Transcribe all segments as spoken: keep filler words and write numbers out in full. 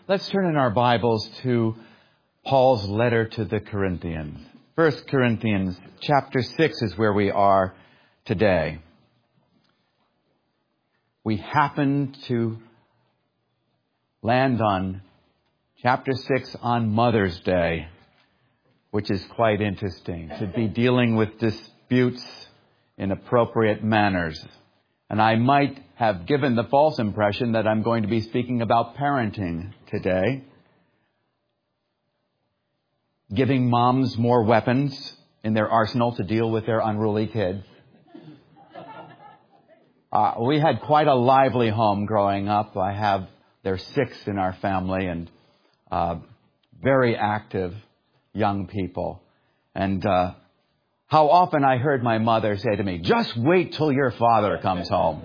Let's turn in our Bibles to Paul's letter to the Corinthians. First Corinthians chapter six is where we are today. We happen to land on chapter six on Mother's Day, which is quite interesting, to be dealing with disputes in appropriate manners. And I might have given the false impression that I'm going to be speaking about parenting today, giving moms more weapons in their arsenal to deal with their unruly kids. Uh, we had quite a lively home growing up. I have, there's six in our family, and uh, very active young people. And uh, how often I heard my mother say to me, "Just wait till your father comes home."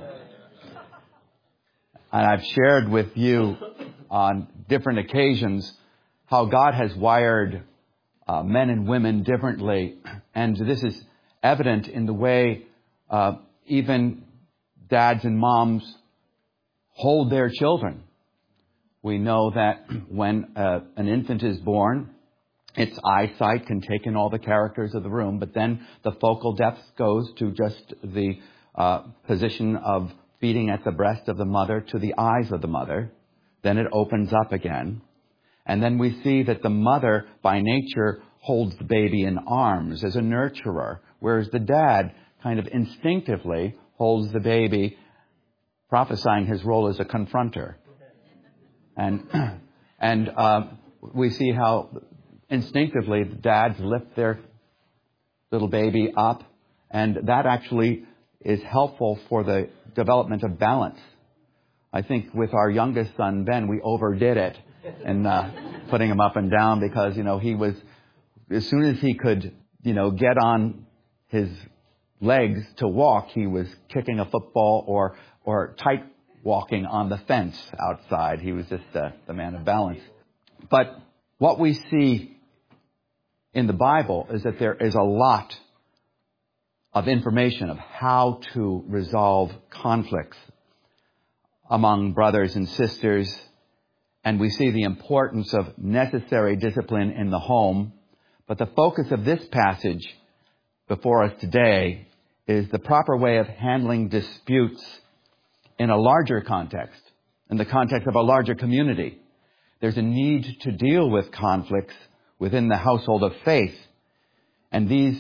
And I've shared with you on different occasions how God has wired uh, men and women differently. And this is evident in the way uh, even dads and moms hold their children. We know that when uh, an infant is born, its eyesight can take in all the characters of the room, but then the focal depth goes to just the uh, position of feeding at the breast of the mother to the eyes of the mother. Then it opens up again. And then we see that the mother, by nature, holds the baby in arms as a nurturer, whereas the dad kind of instinctively holds the baby, prophesying his role as a confronter. And, and uh, we see how instinctively the dads lift their little baby up, and that actually is helpful for the development of balance. I think with our youngest son, Ben, we overdid it in uh, putting him up and down because, you know, he was, as soon as he could, you know, get on his legs to walk, he was kicking a football or, or tight walking on the fence outside. He was just uh, the man of balance. But what we see in the Bible is that there is a lot of information of how to resolve conflicts among brothers and sisters. And we see the importance of necessary discipline in the home. But the focus of this passage before us today is the proper way of handling disputes in a larger context, in the context of a larger community. There's a need to deal with conflicts within the household of faith. And these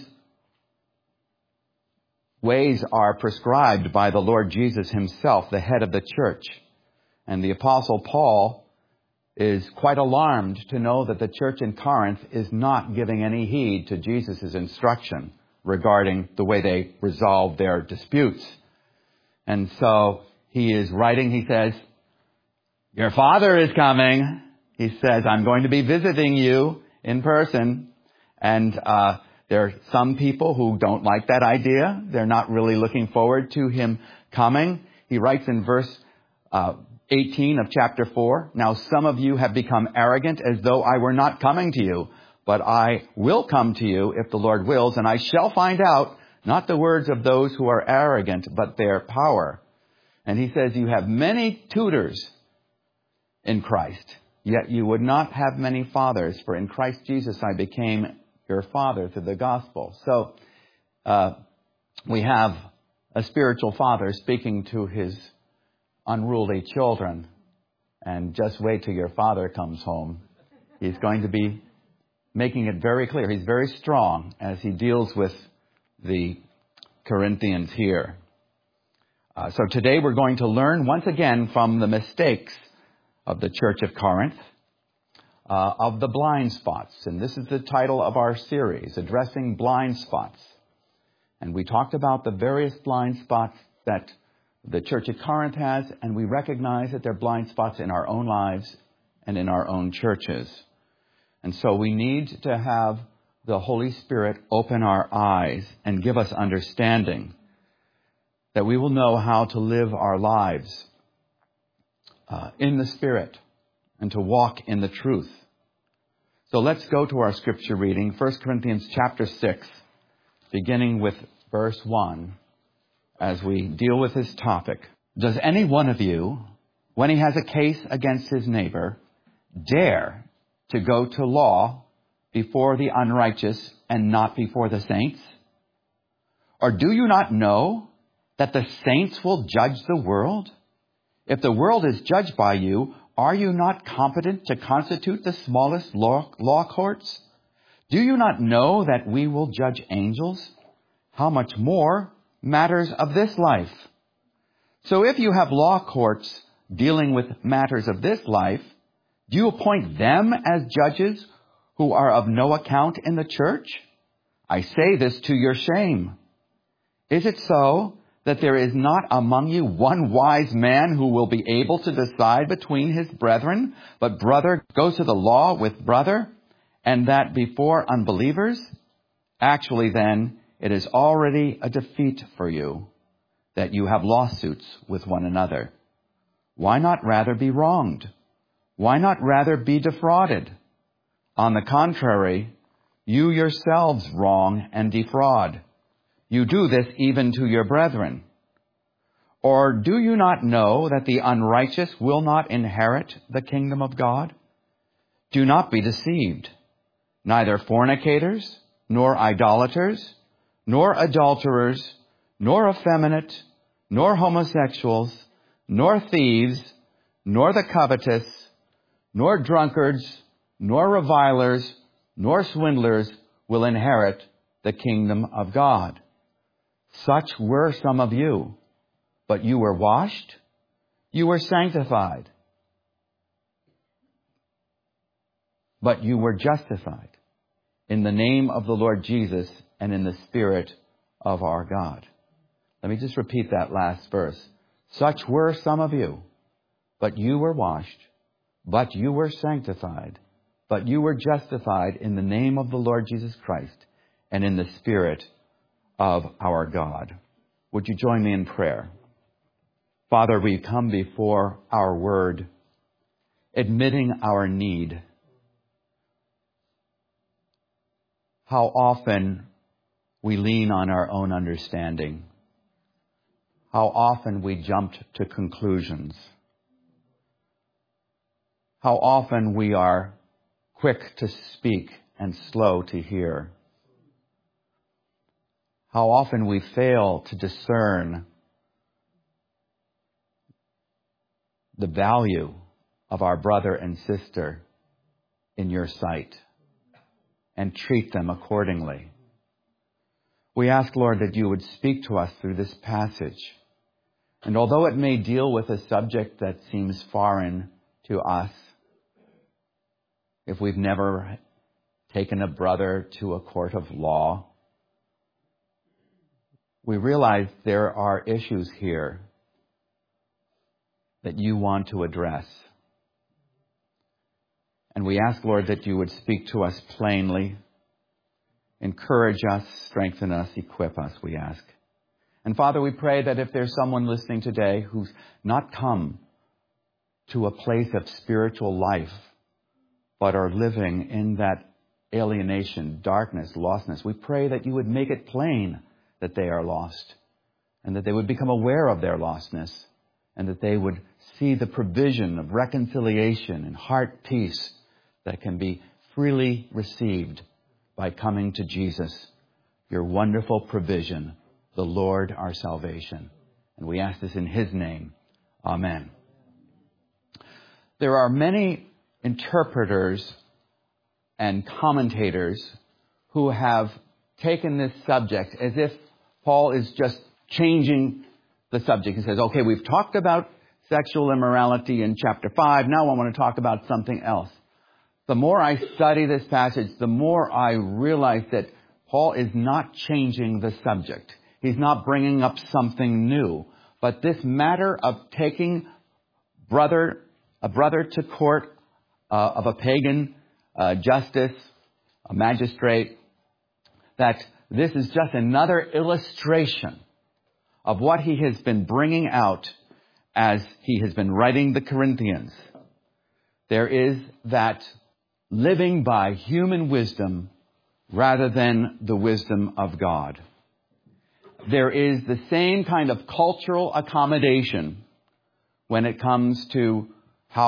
ways are prescribed by the Lord Jesus himself, the head of the church. And the Apostle Paul is quite alarmed to know that the church in Corinth is not giving any heed to Jesus' instruction regarding the way they resolve their disputes. And so he is writing, he says, "Your father is coming." He says, "I'm going to be visiting you in person." And uh, there are some people who don't like that idea. They're not really looking forward to him coming. He writes in verse uh, eighteen of chapter four, "Now some of you have become arrogant as though I were not coming to you. But I will come to you if the Lord wills, and I shall find out not the words of those who are arrogant, but their power." And he says, "You have many tutors in Christ, yet you would not have many fathers, for in Christ Jesus I became your father through the gospel." So uh, we have a spiritual father speaking to his unruly children. And just wait till your father comes home. He's going to be making it very clear. He's very strong as he deals with the Corinthians here. Uh, so today we're going to learn once again from the mistakes of the church of Corinth, uh, of the blind spots. And this is the title of our series, Addressing Blind Spots. And we talked about the various blind spots that the church at Corinth has, and we recognize that they're blind spots in our own lives and in our own churches. And so we need to have the Holy Spirit open our eyes and give us understanding, that we will know how to live our lives uh, in the Spirit and to walk in the truth. So let's go to our scripture reading, First Corinthians chapter six, beginning with verse one, as we deal with this topic. "Does any one of you, when he has a case against his neighbor, dare to go to law before the unrighteous and not before the saints? Or do you not know that the saints will judge the world? If the world is judged by you, are you not competent to constitute the smallest law, law courts? Do you not know that we will judge angels? How much more matters of this life? So if you have law courts dealing with matters of this life, do you appoint them as judges who are of no account in the church? I say this to your shame. Is it so that there is not among you one wise man who will be able to decide between his brethren, but brother goes to the law with brother, and that before unbelievers? Actually, then, it is already a defeat for you that you have lawsuits with one another. Why not rather be wronged? Why not rather be defrauded? On the contrary, you yourselves wrong and defraud. You do this even to your brethren. Or do you not know that the unrighteous will not inherit the kingdom of God? Do not be deceived. Neither fornicators, nor idolaters, nor adulterers, nor effeminate, nor homosexuals, nor thieves, nor the covetous, nor drunkards, nor revilers, nor swindlers will inherit the kingdom of God. Such were some of you, but you were washed, you were sanctified, but you were justified in the name of the Lord Jesus and in the Spirit of our God. Let me just repeat that last verse. Such were some of you, but you were washed, but you were sanctified, but you were justified in the name of the Lord Jesus Christ and in the Spirit of our God. Would you join me in prayer? Father, we come before our word, admitting our need. How often we lean on our own understanding. How often we jumped to conclusions. How often we are quick to speak and slow to hear. How often we fail to discern the value of our brother and sister in your sight and treat them accordingly. We ask, Lord, that you would speak to us through this passage. And although it may deal with a subject that seems foreign to us, if we've never taken a brother to a court of law, we realize there are issues here that you want to address. And we ask, Lord, that you would speak to us plainly, encourage us, strengthen us, equip us, we ask. And Father, we pray that if there's someone listening today who's not come to a place of spiritual life, but are living in that alienation, darkness, lostness, we pray that you would make it plain that they are lost, and that they would become aware of their lostness, and that they would see the provision of reconciliation and heart peace that can be freely received by coming to Jesus, your wonderful provision, the Lord our salvation. And we ask this in his name. Amen. There are many interpreters and commentators who have taken this subject as if Paul is just changing the subject. He says, okay, we've talked about sexual immorality in chapter five. Now I want to talk about something else. The more I study this passage, the more I realize that Paul is not changing the subject. He's not bringing up something new. But this matter of taking brother, a brother to court uh, of a pagan uh, justice, a magistrate, that this is just another illustration of what he has been bringing out as he has been writing the Corinthians. There is that living by human wisdom rather than the wisdom of God. There is the same kind of cultural accommodation when it comes to how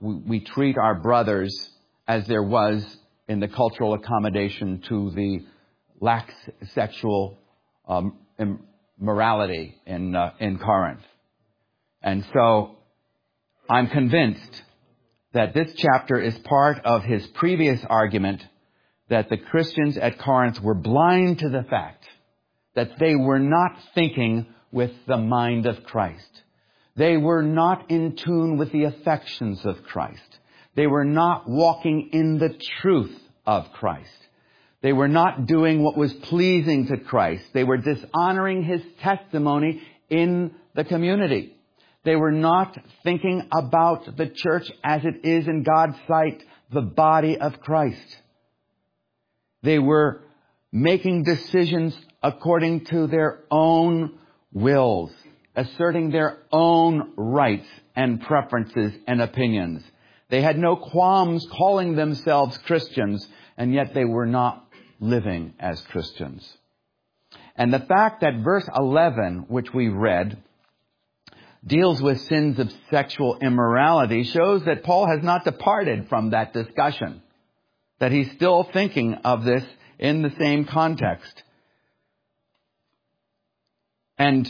we, we treat our brothers as there was in the cultural accommodation to the lax sexual um, morality in uh, in Corinth. And so I'm convinced that this chapter is part of his previous argument that the Christians at Corinth were blind to the fact that they were not thinking with the mind of Christ. They were not in tune with the affections of Christ. They were not walking in the truth of Christ. They were not doing what was pleasing to Christ. They were dishonoring his testimony in the community. They were not thinking about the church as it is in God's sight, the body of Christ. They were making decisions according to their own wills, asserting their own rights and preferences and opinions. They had no qualms calling themselves Christians, and yet they were not living as Christians. And the fact that verse eleven, which we read, deals with sins of sexual immorality shows that Paul has not departed from that discussion, that he's still thinking of this in the same context. And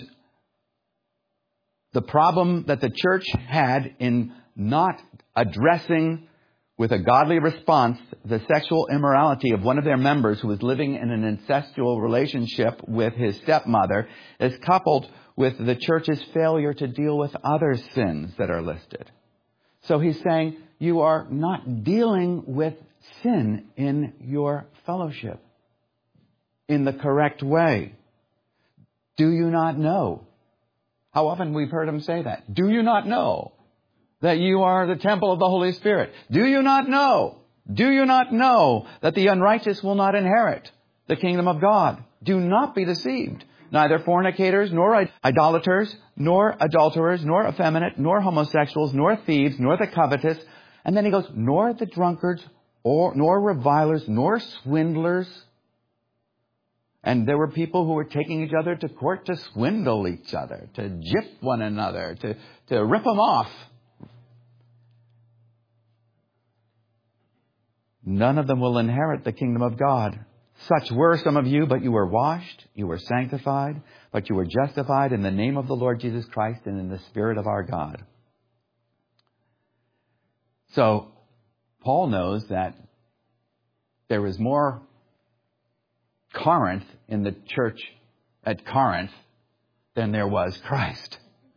the problem that the church had in not addressing with a godly response the sexual immorality of one of their members who was living in an incestual relationship with his stepmother is coupled with the church's failure to deal with other sins that are listed. So he's saying you are not dealing with sin in your fellowship in the correct way. Do you not know? How often we've heard him say that. Do you not know that you are the temple of the Holy Spirit? Do you not know? Do you not know that the unrighteous will not inherit the kingdom of God? Do not be deceived. Neither fornicators, nor idolaters, nor adulterers, nor effeminate, nor homosexuals, nor thieves, nor the covetous. And then he goes, nor the drunkards, or nor revilers, nor swindlers. And there were people who were taking each other to court to swindle each other, to gyp one another, to, to rip them off. None of them will inherit the kingdom of God. Such were some of you, but you were washed, you were sanctified, but you were justified in the name of the Lord Jesus Christ and in the Spirit of our God. So, Paul knows that there is more Corinth in the church at Corinth than there was Christ.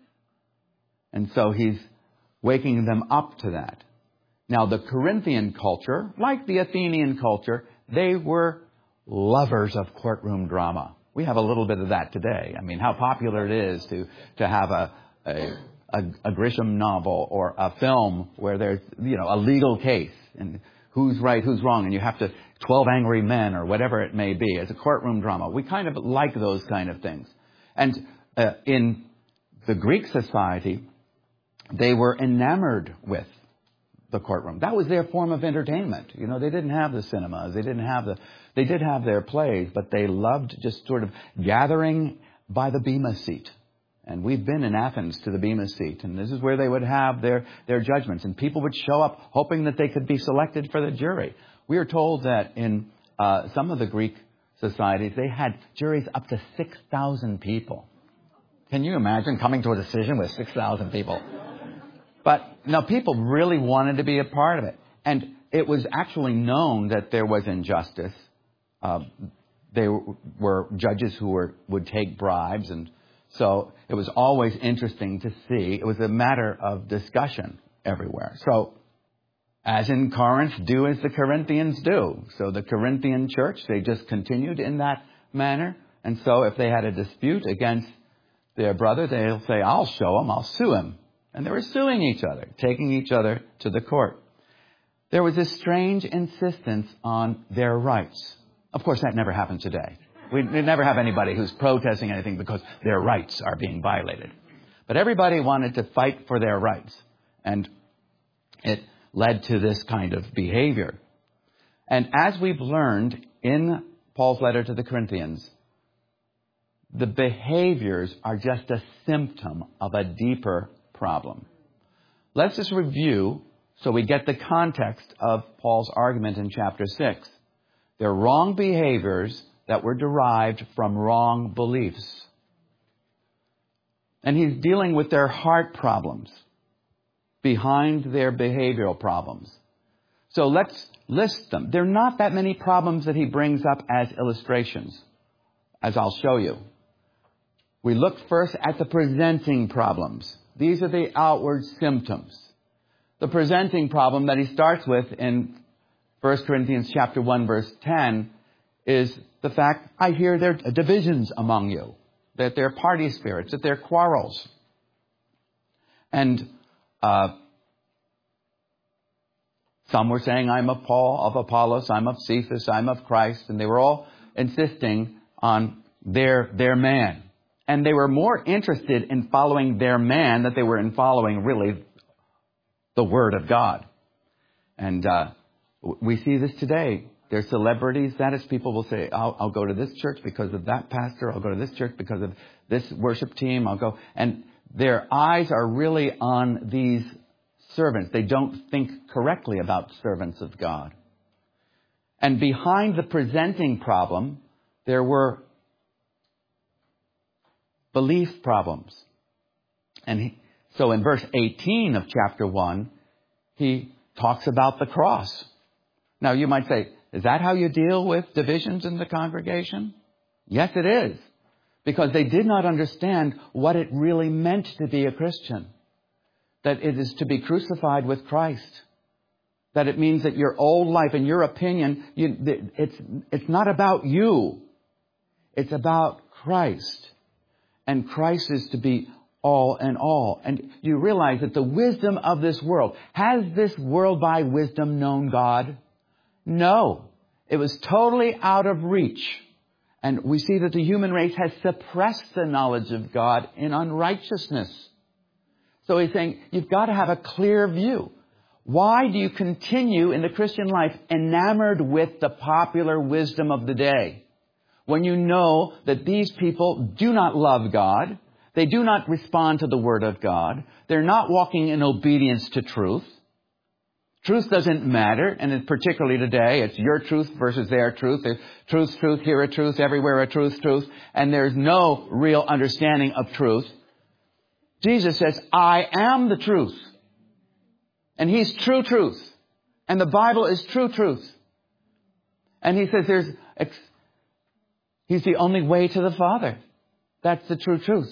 And so he's waking them up to that. Now, the Corinthian culture, like the Athenian culture, they were lovers of courtroom drama. We have a little bit of that today. I mean, how popular it is to, to have a, a, a, a Grisham novel or a film where there's, you know, a legal case and who's right, who's wrong, and you have to, twelve Angry Men or whatever it may be. It's a courtroom drama. We kind of like those kind of things. And uh, in the Greek society, they were enamored with the courtroom. That was their form of entertainment. You know, they didn't have the cinemas. They didn't have the, they did have their plays, but they loved just sort of gathering by the Bema seat. And we've been in Athens to the Bema seat, and this is where they would have their, their judgments. And people would show up hoping that they could be selected for the jury. We are told that in uh, some of the Greek societies, they had juries up to six thousand people. Can you imagine coming to a decision with six thousand people? But now people really wanted to be a part of it. And it was actually known that there was injustice. Uh, they were judges who were would take bribes. And so it was always interesting to see. It was a matter of discussion everywhere. So as in Corinth, do as the Corinthians do. So the Corinthian church, they just continued in that manner. And so if they had a dispute against their brother, they'll say, I'll show him, I'll sue him. And they were suing each other, taking each other to the court. There was this strange insistence on their rights. Of course, that never happened today. We never have anybody who's protesting anything because their rights are being violated. But everybody wanted to fight for their rights. And it led to this kind of behavior. And as we've learned in Paul's letter to the Corinthians, the behaviors are just a symptom of a deeper problem. Let's just review So we get the context of Paul's argument in chapter six. They're wrong behaviors that were derived from wrong beliefs. And he's dealing with their heart problems behind their behavioral problems. So let's list them. There are not that many problems that he brings up as illustrations, as I'll show you. We look first at the presenting problems. These are the outward symptoms. The presenting problem that he starts with in First Corinthians chapter one, verse ten, is the fact, I hear there are divisions among you, that there are party spirits, that there are quarrels. And uh, some were saying, I'm of Paul, of Apollos, I'm of Cephas, I'm of Christ. And they were all insisting on their, their man. And they were more interested in following their man than they were in following, really, the Word of God. And uh, we see this today. There's celebrity status. People will say, I'll, I'll go to this church because of that pastor. I'll go to this church because of this worship team. I'll go. And their eyes are really on these servants. They don't think correctly about servants of God. And behind the presenting problem, there were belief problems. And he, so in verse eighteen of chapter one, he talks about the cross. Now you might say, is that how you deal with divisions in the congregation? Yes, it is. Because they did not understand what it really meant to be a Christian. That it is to be crucified with Christ. That it means that your old life and your opinion, you, it's, it's not about you. It's about Christ. And Christ is to be all in all. And you realize that the wisdom of this world, has this world by wisdom known God? No. It was totally out of reach. And we see that the human race has suppressed the knowledge of God in unrighteousness. So he's saying, you've got to have a clear view. Why do you continue in the Christian life enamored with the popular wisdom of the day? When you know that these people do not love God, they do not respond to the Word of God, they're not walking in obedience to truth. Truth doesn't matter, and particularly today, it's your truth versus their truth. There's truth, truth, here a truth, everywhere a truth, truth, and there's no real understanding of truth. Jesus says, I am the truth. And He's true truth. And the Bible is true truth. And He says there's, He's the only way to the Father. That's the true truth.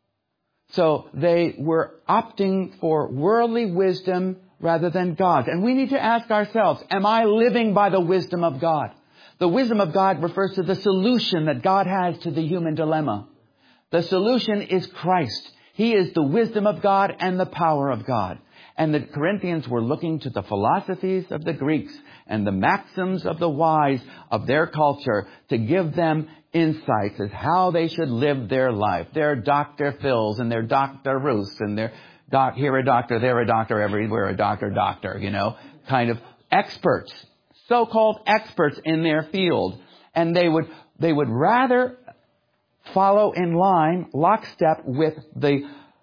So they were opting for worldly wisdom rather than God's. And we need to ask ourselves, am I living by the wisdom of God? The wisdom of God refers to the solution that God has to the human dilemma. The solution is Christ. He is the wisdom of God and the power of God. And the Corinthians were looking to the philosophies of the Greeks and the maxims of the wise of their culture to give them insights as how they should live their life. Their Doctor Phils and their Doctor Ruths and their doc, here a doctor, there a doctor, everywhere a doctor, doctor, you know, kind of experts, so-called experts in their field. And they would, they would rather follow in line, lockstep with the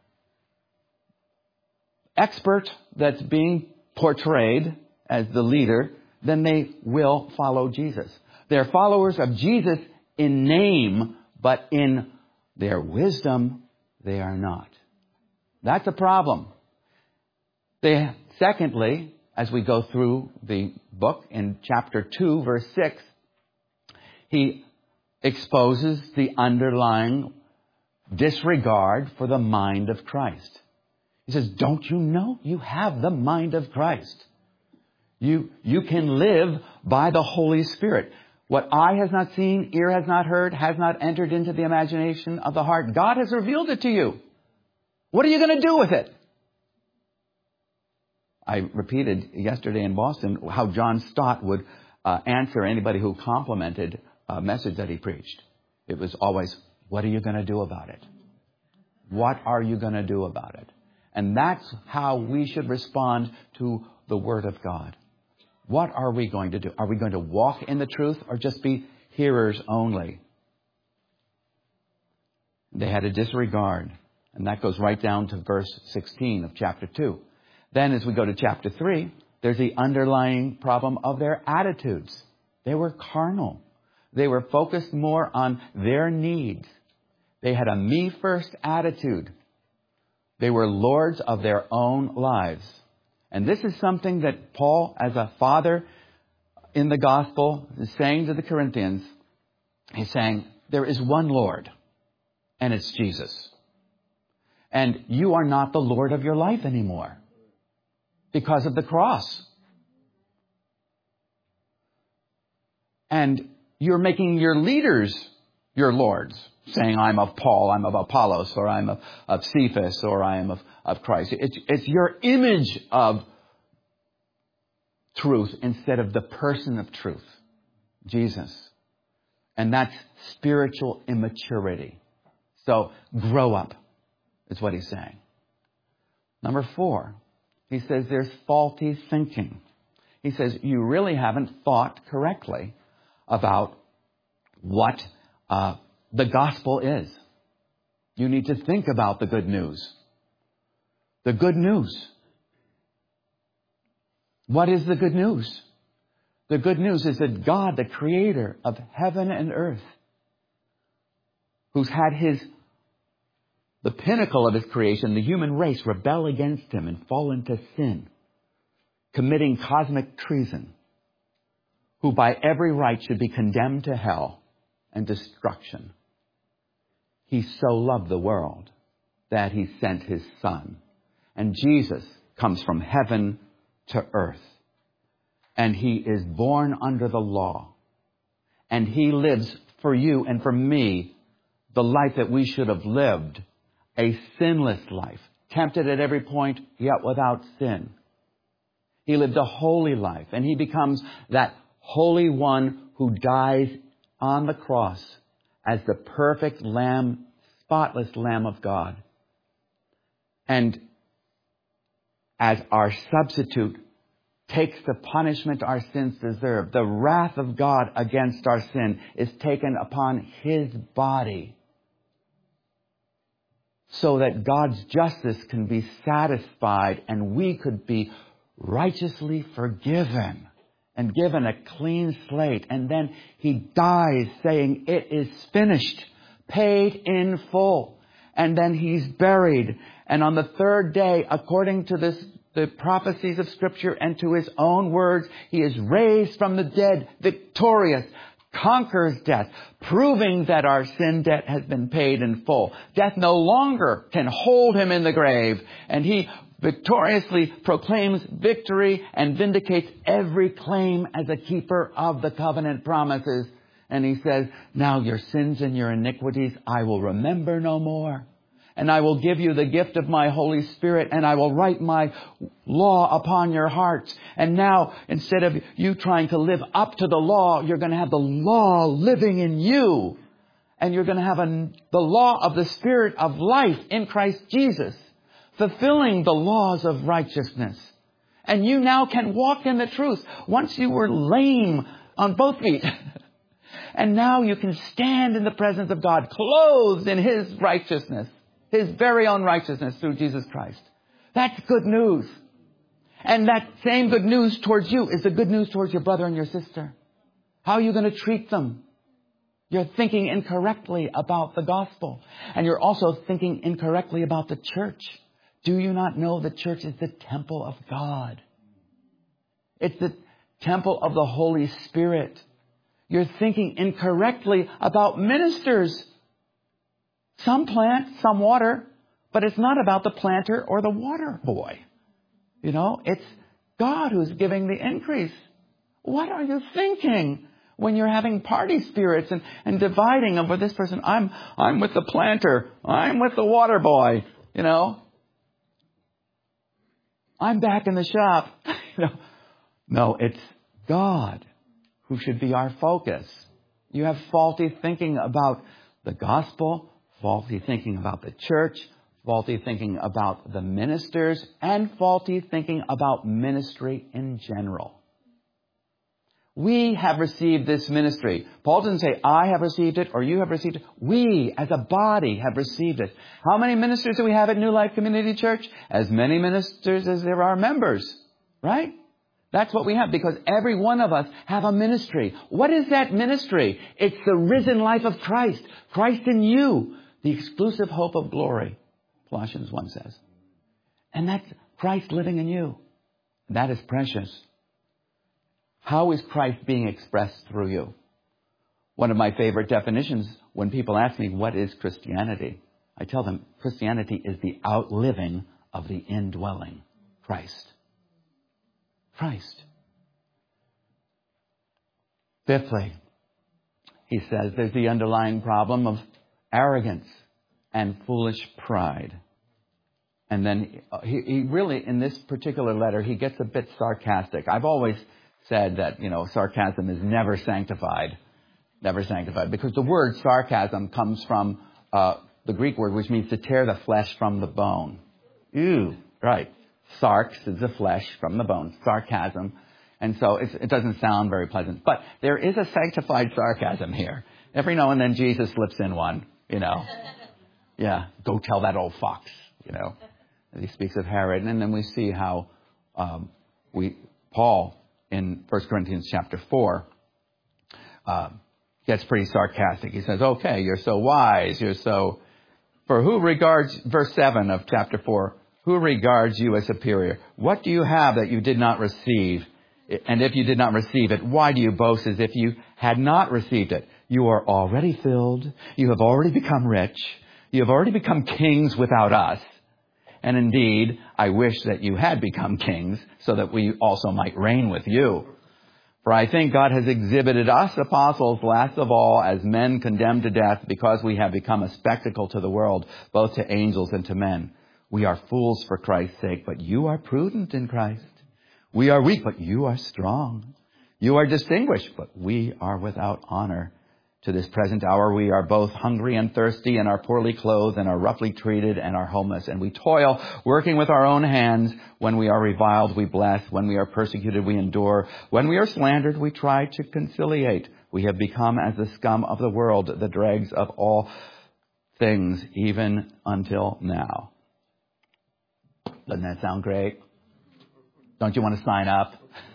expert that's being portrayed as the leader than they will follow Jesus. They're followers of Jesus in name, but in their wisdom, they are not. That's a problem. They, secondly, as we go through the book in chapter two, verse six, he exposes the underlying disregard for the mind of Christ. He says, don't you know you have the mind of Christ? You, you can live by the Holy Spirit. What eye has not seen, ear has not heard, has not entered into the imagination of the heart, God has revealed it to you. What are you going to do with it? I repeated yesterday in Boston how John Stott would uh, answer anybody who complimented a message that he preached. It was always, what are you going to do about it? What are you going to do about it? And that's how we should respond to the Word of God. What are we going to do? Are we going to walk in the truth or just be hearers only? They had a disregard. And that goes right down to verse sixteen of chapter two. Then as we go to chapter three, there's the underlying problem of their attitudes. They were carnal. They were focused more on their needs. They had a me-first attitude. They were lords of their own lives. And this is something that Paul, as a father in the gospel, is saying to the Corinthians. He's saying, there is one Lord, and it's Jesus. And you are not the Lord of your life anymore because of the cross. And you're making your leaders your lords, saying, I'm of Paul, I'm of Apollos, or I'm of, of Cephas, or I am of, of Christ. It's, it's your image of truth instead of the person of truth, Jesus. And that's spiritual immaturity. So grow up, is what he's saying. Number four, he says there's faulty thinking. He says you really haven't thought correctly about what uh, the gospel is. You need to think about the good news. The good news. What is the good news? The good news is that God, the creator of heaven and earth, who's had his, the pinnacle of his creation, the human race, rebel against him and fall into sin, committing cosmic treason, who by every right should be condemned to hell and destruction. He so loved the world that he sent his Son. And Jesus comes from heaven to earth. And he is born under the law. And he lives for you and for me the life that we should have lived. A sinless life. Tempted at every point, yet without sin. He lived a holy life. And he becomes that Holy One who dies on the cross as the perfect Lamb, spotless Lamb of God. And as our substitute, takes the punishment our sins deserve. The wrath of God against our sin is taken upon his body so that God's justice can be satisfied and we could be righteously forgiven and given a clean slate. And then he dies saying, it is finished, paid in full. And then he's buried. And on the third day, according to this, the prophecies of Scripture and to his own words, he is raised from the dead, victorious, conquers death, proving that our sin debt has been paid in full. Death no longer can hold him in the grave. And he victoriously proclaims victory and vindicates every claim as a keeper of the covenant promises. And he says, now your sins and your iniquities I will remember no more. And I will give you the gift of my Holy Spirit, and I will write my law upon your hearts. And now, instead of you trying to live up to the law, you're going to have the law living in you. And you're going to have a, the law of the Spirit of life in Christ Jesus, fulfilling the laws of righteousness. And you now can walk in the truth. Once you were lame on both feet. And now you can stand in the presence of God, clothed in his righteousness. His very own righteousness through Jesus Christ. That's good news. And that same good news towards you is the good news towards your brother and your sister. How are you going to treat them? You're thinking incorrectly about the gospel. And you're also thinking incorrectly about the church. Do you not know the church is the temple of God? It's the temple of the Holy Spirit. You're thinking incorrectly about ministers. Some plant, some water, but it's not about the planter or the water boy. You know, it's God who's giving the increase. What are you thinking when you're having party spirits and, and dividing over this person? I'm, I'm with the planter. I'm with the water boy. You know, I'm back in the shop. you know, no, it's God who should be our focus. You have faulty thinking about the gospel, faulty thinking about the church, faulty thinking about the ministers, and faulty thinking about ministry in general. We have received this ministry. Paul doesn't say, I have received it or you have received it. We, as a body, have received it. How many ministers do we have at New Life Community Church? As many ministers as there are members, right? That's what we have, because every one of us have a ministry. What is that ministry? It's the risen life of Christ. Christ in you, the exclusive hope of glory, Colossians one says. And that's Christ living in you. That is precious. How is Christ being expressed through you? One of my favorite definitions, when people ask me, what is Christianity? I tell them, Christianity is the outliving of the indwelling Christ. Christ. Fifthly, he says there's the underlying problem of arrogance and foolish pride. And then he, he really, in this particular letter, he gets a bit sarcastic. I've always said that, you know, sarcasm is never sanctified. Never sanctified. Because the word sarcasm comes from uh, the Greek word, which means to tear the flesh from the bone. Ew, right. Sarx is the flesh from the bone. Sarcasm. And so it's, it doesn't sound very pleasant. But there is a sanctified sarcasm here. Every now and then Jesus slips in one, you know. Yeah, go tell that old fox, you know. He speaks of Herod. And then we see how um, we Paul in First Corinthians chapter four uh, gets pretty sarcastic. He says, okay, you're so wise. You're so... For who regards... Verse seven of chapter four... Who regards you as superior? What do you have that you did not receive? And if you did not receive it, why do you boast as if you had not received it? You are already filled. You have already become rich. You have already become kings without us. And indeed, I wish that you had become kings so that we also might reign with you. For I think God has exhibited us apostles, last of all, as men condemned to death, because we have become a spectacle to the world, both to angels and to men. We are fools for Christ's sake, but you are prudent in Christ. We are weak, but you are strong. You are distinguished, but we are without honor. To this present hour, we are both hungry and thirsty, and are poorly clothed, and are roughly treated, and are homeless. And we toil, working with our own hands. When we are reviled, we bless. When we are persecuted, we endure. When we are slandered, we try to conciliate. We have become as the scum of the world, the dregs of all things, even until now. Doesn't that sound great? Don't you want to sign up?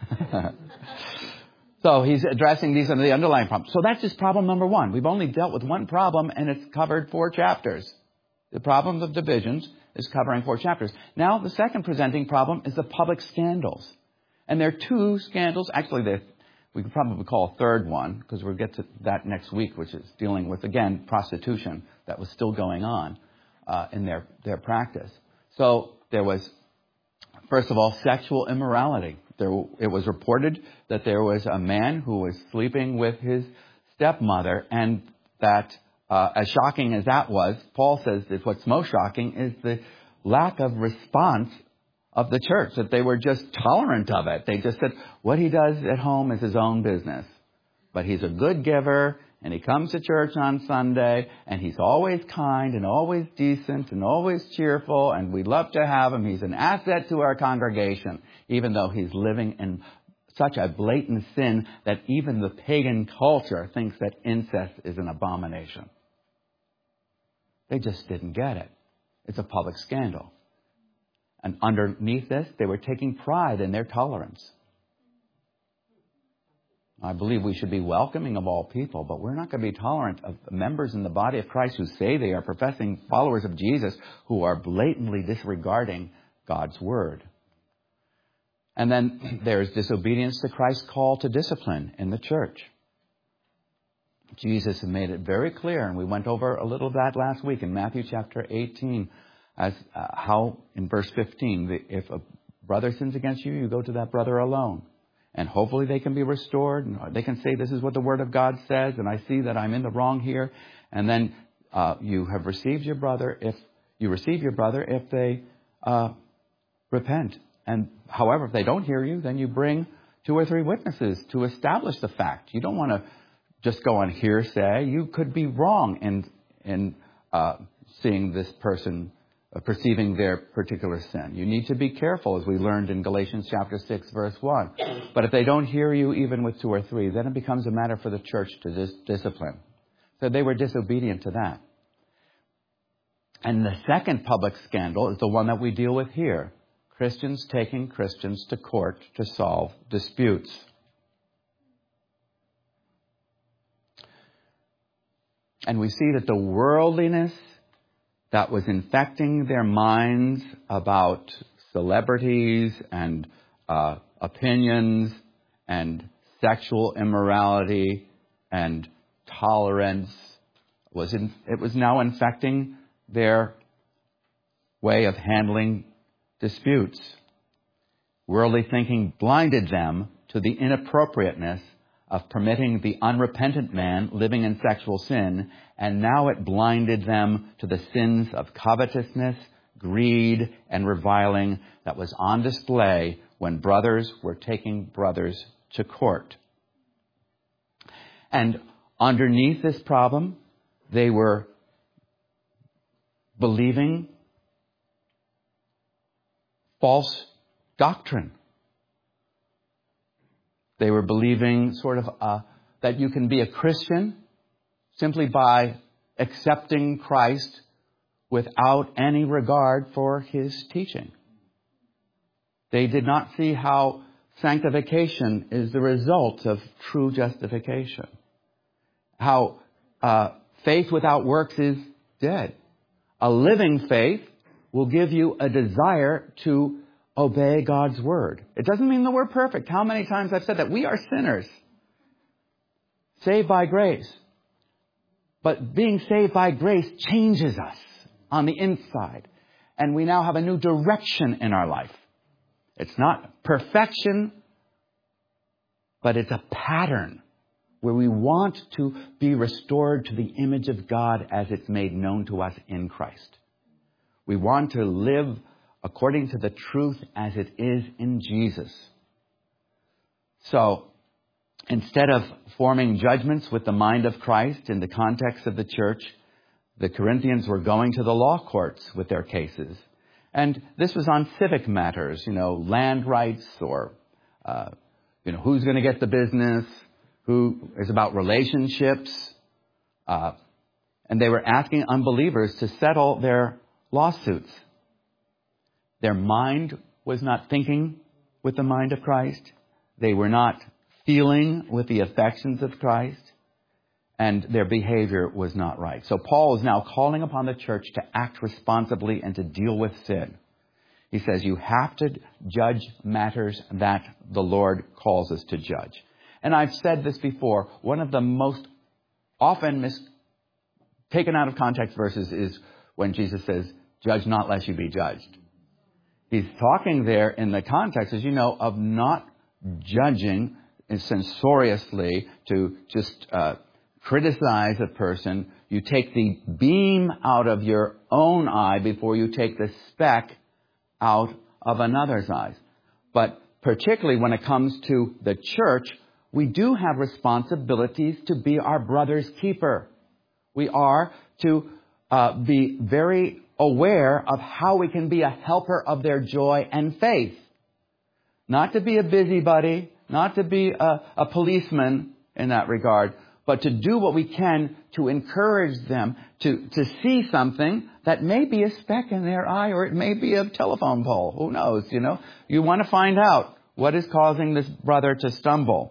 So he's addressing these under the underlying problems. So that's just problem number one. We've only dealt with one problem, and it's covered four chapters. The problem of divisions is covering four chapters. Now, the second presenting problem is the public scandals. And there are two scandals. Actually, we could probably call a third one, because we'll get to that next week, which is dealing with, again, prostitution that was still going on uh, in their, their practice. So there was, first of all, sexual immorality. There, it was reported that there was a man who was sleeping with his stepmother, and that, uh, as shocking as that was, Paul says that what's most shocking is the lack of response of the church, that they were just tolerant of it. They just said, what he does at home is his own business. But he's a good giver, and he comes to church on Sunday, and he's always kind and always decent and always cheerful, and we love to have him. He's an asset to our congregation, even though he's living in such a blatant sin that even the pagan culture thinks that incest is an abomination. They just didn't get it. It's a public scandal. And underneath this, they were taking pride in their tolerance. I believe we should be welcoming of all people, but we're not going to be tolerant of members in the body of Christ who say they are professing followers of Jesus who are blatantly disregarding God's word. And then there's disobedience to Christ's call to discipline in the church. Jesus has made it very clear, and we went over a little of that last week in Matthew chapter eighteen, as uh, how in verse fifteen, if a brother sins against you, you go to that brother alone. And hopefully they can be restored. And they can say, this is what the Word of God says, and I see that I'm in the wrong here. And then uh, you have received your brother if you receive your brother if they uh, repent. And however, if they don't hear you, then you bring two or three witnesses to establish the fact. You don't want to just go on hearsay. You could be wrong in in uh, seeing this person perceiving their particular sin. You need to be careful, as we learned in Galatians chapter six, verse one. But if they don't hear you even with two or three, then it becomes a matter for the church to dis- discipline. So they were disobedient to that. And the second public scandal is the one that we deal with here. Christians taking Christians to court to solve disputes. And we see that the worldliness that was infecting their minds about celebrities and uh, opinions and sexual immorality and tolerance was in, it was now infecting their way of handling disputes. Worldly thinking blinded them to the inappropriateness of permitting the unrepentant man living in sexual sin, and now it blinded them to the sins of covetousness, greed, and reviling that was on display when brothers were taking brothers to court. And underneath this problem, they were believing false doctrine. They were believing sort of uh, that you can be a Christian simply by accepting Christ without any regard for his teaching. They did not see how sanctification is the result of true justification. How uh, faith without works is dead. A living faith will give you a desire to obey God's word. It doesn't mean that we're perfect. How many times I've said that? We are sinners. Saved by grace. But being saved by grace changes us on the inside. And we now have a new direction in our life. It's not perfection, but it's a pattern where we want to be restored to the image of God as it's made known to us in Christ. We want to live according to the truth as it is in Jesus. So, instead of forming judgments with the mind of Christ in the context of the church, the Corinthians were going to the law courts with their cases. And this was on civic matters, you know, land rights or, uh, you know, who's going to get the business, who is about relationships. Uh, and they were asking unbelievers to settle their lawsuits. Their mind was not thinking with the mind of Christ. They were not feeling with the affections of Christ. And their behavior was not right. So Paul is now calling upon the church to act responsibly and to deal with sin. He says you have to judge matters that the Lord calls us to judge. And I've said this before, one of the most often mis- taken out of context verses is when Jesus says, judge not lest you be judged. He's talking there in the context, as you know, of not judging censoriously to just uh, criticize a person. You take the beam out of your own eye before you take the speck out of another's eyes. But particularly when it comes to the church, we do have responsibilities to be our brother's keeper. We are to uh, be very aware of how we can be a helper of their joy and faith. Not to be a busybody, not to be a, a policeman in that regard, but to do what we can to encourage them to, to see something that may be a speck in their eye, or it may be a telephone pole. Who knows, you know? You want to find out what is causing this brother to stumble.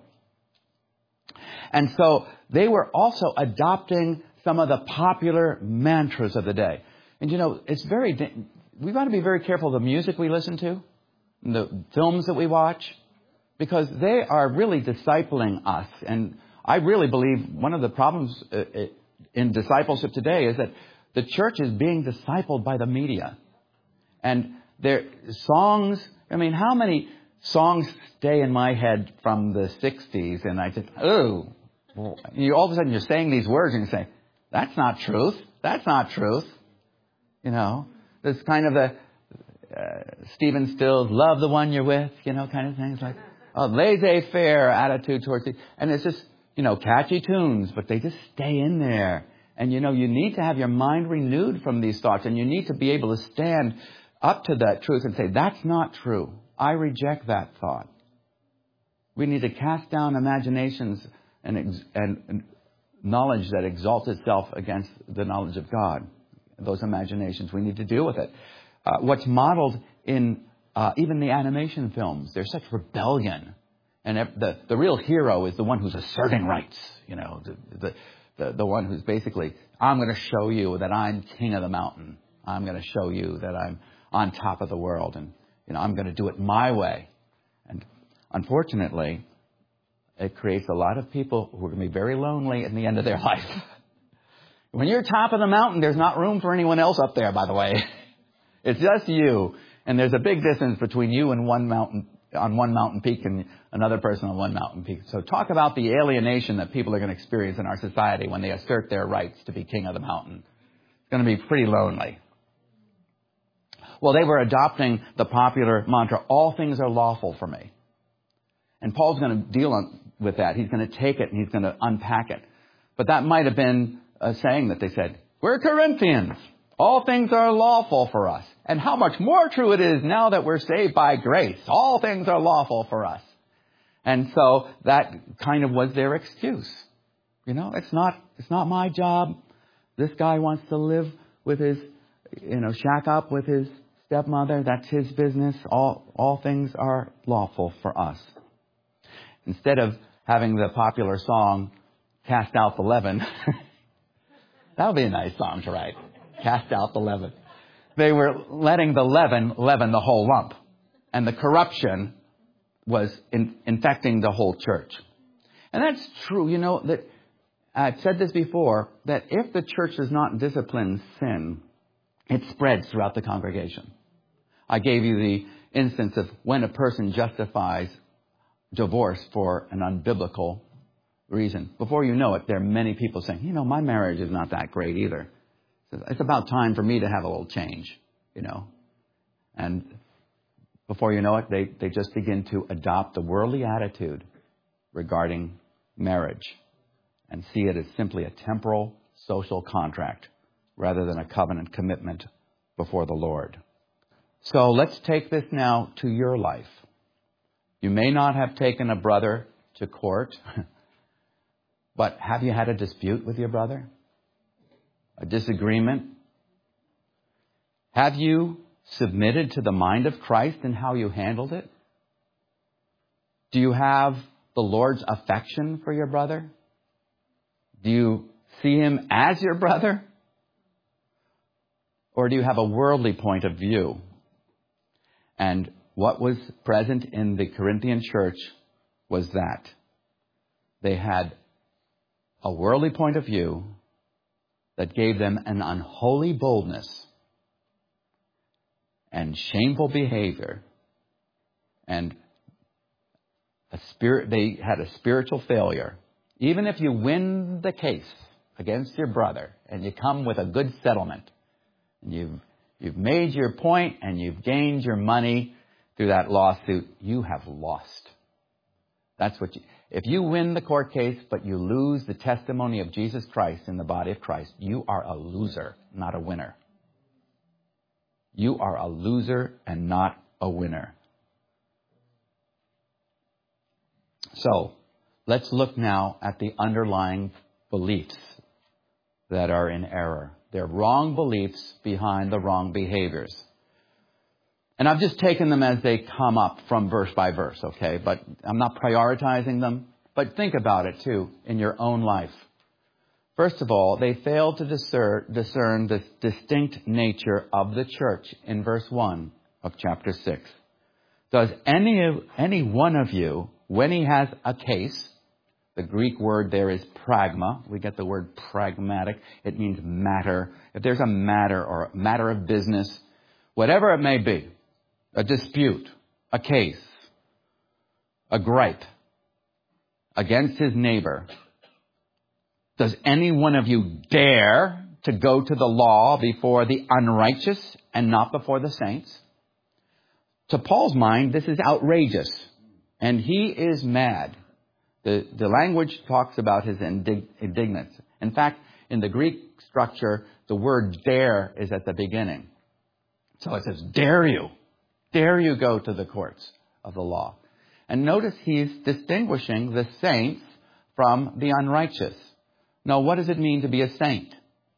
And so they were also adopting some of the popular mantras of the day. And you know, it's very, we've got to be very careful of the music we listen to, and the films that we watch, because they are really discipling us. And I really believe one of the problems in discipleship today is that the church is being discipled by the media. And their songs, I mean, how many songs stay in my head from the sixties? And I just, oh, you all of a sudden you're saying these words and you say, that's not truth. That's not truth. You know, this kind of a uh, Stephen Stills, love the one you're with, you know, kind of thing. It's like a laissez-faire attitude towards it. And it's just, you know, catchy tunes, but they just stay in there. And, you know, you need to have your mind renewed from these thoughts. And you need to be able to stand up to that truth and say, that's not true. I reject that thought. We need to cast down imaginations and, ex- and knowledge that exalts itself against the knowledge of God. Those imaginations, we need to deal with it. Uh, what's modeled in uh, even the animation films, there's such rebellion. And the, the real hero is the one who's asserting rights. You know, the, the, the, the one who's basically, I'm going to show you that I'm king of the mountain. I'm going to show you that I'm on top of the world. And, you know, I'm going to do it my way. And unfortunately, it creates a lot of people who are going to be very lonely at the end of their life. When you're top of the mountain, there's not room for anyone else up there, by the way. It's just you. And there's a big distance between you and one mountain, on one mountain peak and another person on one mountain peak. So talk about the alienation that people are going to experience in our society when they assert their rights to be king of the mountain. It's going to be pretty lonely. Well, they were adopting the popular mantra, all things are lawful for me. And Paul's going to deal on, with that. He's going to take it and he's going to unpack it. But that might have been a saying that they said, we're Corinthians. All things are lawful for us. And how much more true it is now that we're saved by grace. All things are lawful for us. And so that kind of was their excuse. You know, it's not, it's not my job. This guy wants to live with his, you know, shack up with his stepmother. That's his business. All, all things are lawful for us. Instead of having the popular song, Cast Out the Leaven, that would be a nice song to write. Cast out the leaven. They were letting the leaven leaven the whole lump. And the corruption was in, infecting the whole church. And that's true. You know, that I've said this before, that if the church does not discipline sin, it spreads throughout the congregation. I gave you the instance of when a person justifies divorce for an unbiblical reason. Before you know it, there are many people saying, you know, my marriage is not that great either. It's about time for me to have a little change, you know. And before you know it, they, they just begin to adopt the worldly attitude regarding marriage and see it as simply a temporal social contract rather than a covenant commitment before the Lord. So let's take this now to your life. You may not have taken a brother to court, but have you had a dispute with your brother? A disagreement? Have you submitted to the mind of Christ in how you handled it? Do you have the Lord's affection for your brother? Do you see him as your brother? Or do you have a worldly point of view? And what was present in the Corinthian church was that they had a worldly point of view that gave them an unholy boldness and shameful behavior, and a spirit. They had a spiritual failure. Even if you win the case against your brother and you come with a good settlement, and you've you've made your point and you've gained your money through that lawsuit, you have lost. That's what you. If you win the court case, but you lose the testimony of Jesus Christ in the body of Christ, you are a loser, not a winner. You are a loser and not a winner. So, let's look now at the underlying beliefs that are in error. They're wrong beliefs behind the wrong behaviors. And I've just taken them as they come up from verse by verse, okay? But I'm not prioritizing them. But think about it, too, in your own life. First of all, they failed to discern, discern the distinct nature of the church in verse one of chapter six. Does any, any one of you, when he has a case, the Greek word there is pragma. We get the word pragmatic. It means matter. If there's a matter or a matter of business, whatever it may be, a dispute, a case, a gripe against his neighbor, does any one of you dare to go to the law before the unrighteous and not before the saints? To Paul's mind, this is outrageous, and he is mad. The, the language talks about his indig- indignance. In fact, In the Greek structure, the word dare is at the beginning. So it says, dare you, dare you go to the courts of the law. And notice he's distinguishing the saints from the unrighteous. Now, what does it mean to be a saint?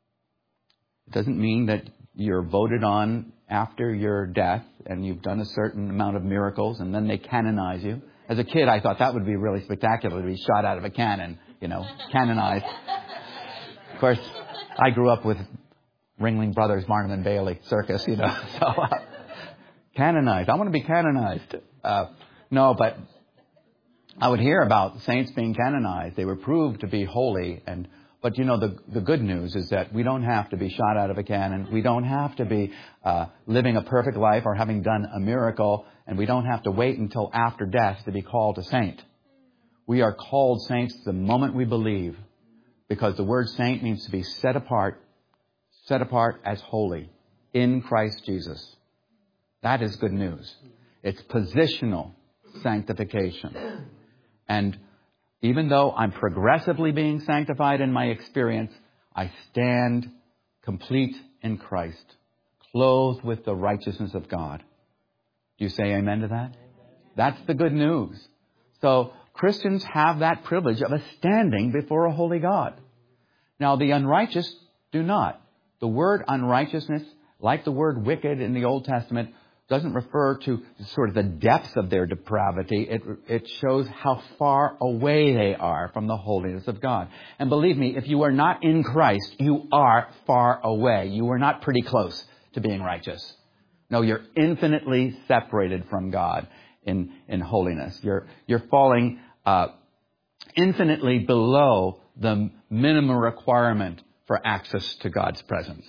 It doesn't mean that you're voted on after your death and you've done a certain amount of miracles and then they canonize you. As a kid, I thought that would be really spectacular to be shot out of a cannon, you know, canonized. Of course, I grew up with Ringling Brothers, Barnum and Bailey circus, you know, so uh, canonized. I want to be canonized. Uh, no, but I would hear about saints being canonized. They were proved to be holy. And But, you know, the, the good news is that we don't have to be shot out of a cannon. We don't have to be uh, living a perfect life or having done a miracle. And we don't have to wait until after death to be called a saint. We are called saints the moment we believe, because the word saint means to be set apart, set apart as holy in Christ Jesus. That is good news. It's positional sanctification. And even though I'm progressively being sanctified in my experience, I stand complete in Christ, clothed with the righteousness of God. Do you say amen to that? That's the good news. So Christians have that privilege of a standing before a holy God. Now, the unrighteous do not. The word unrighteousness, like the word wicked in the Old Testament, doesn't refer to sort of the depths of their depravity. It, it shows how far away they are from the holiness of God. And believe me, if you are not in Christ, you are far away. You are not pretty close to being righteous. No, you're infinitely separated from God in, in holiness. You're, you're falling uh, infinitely below the minimum requirement for access to God's presence.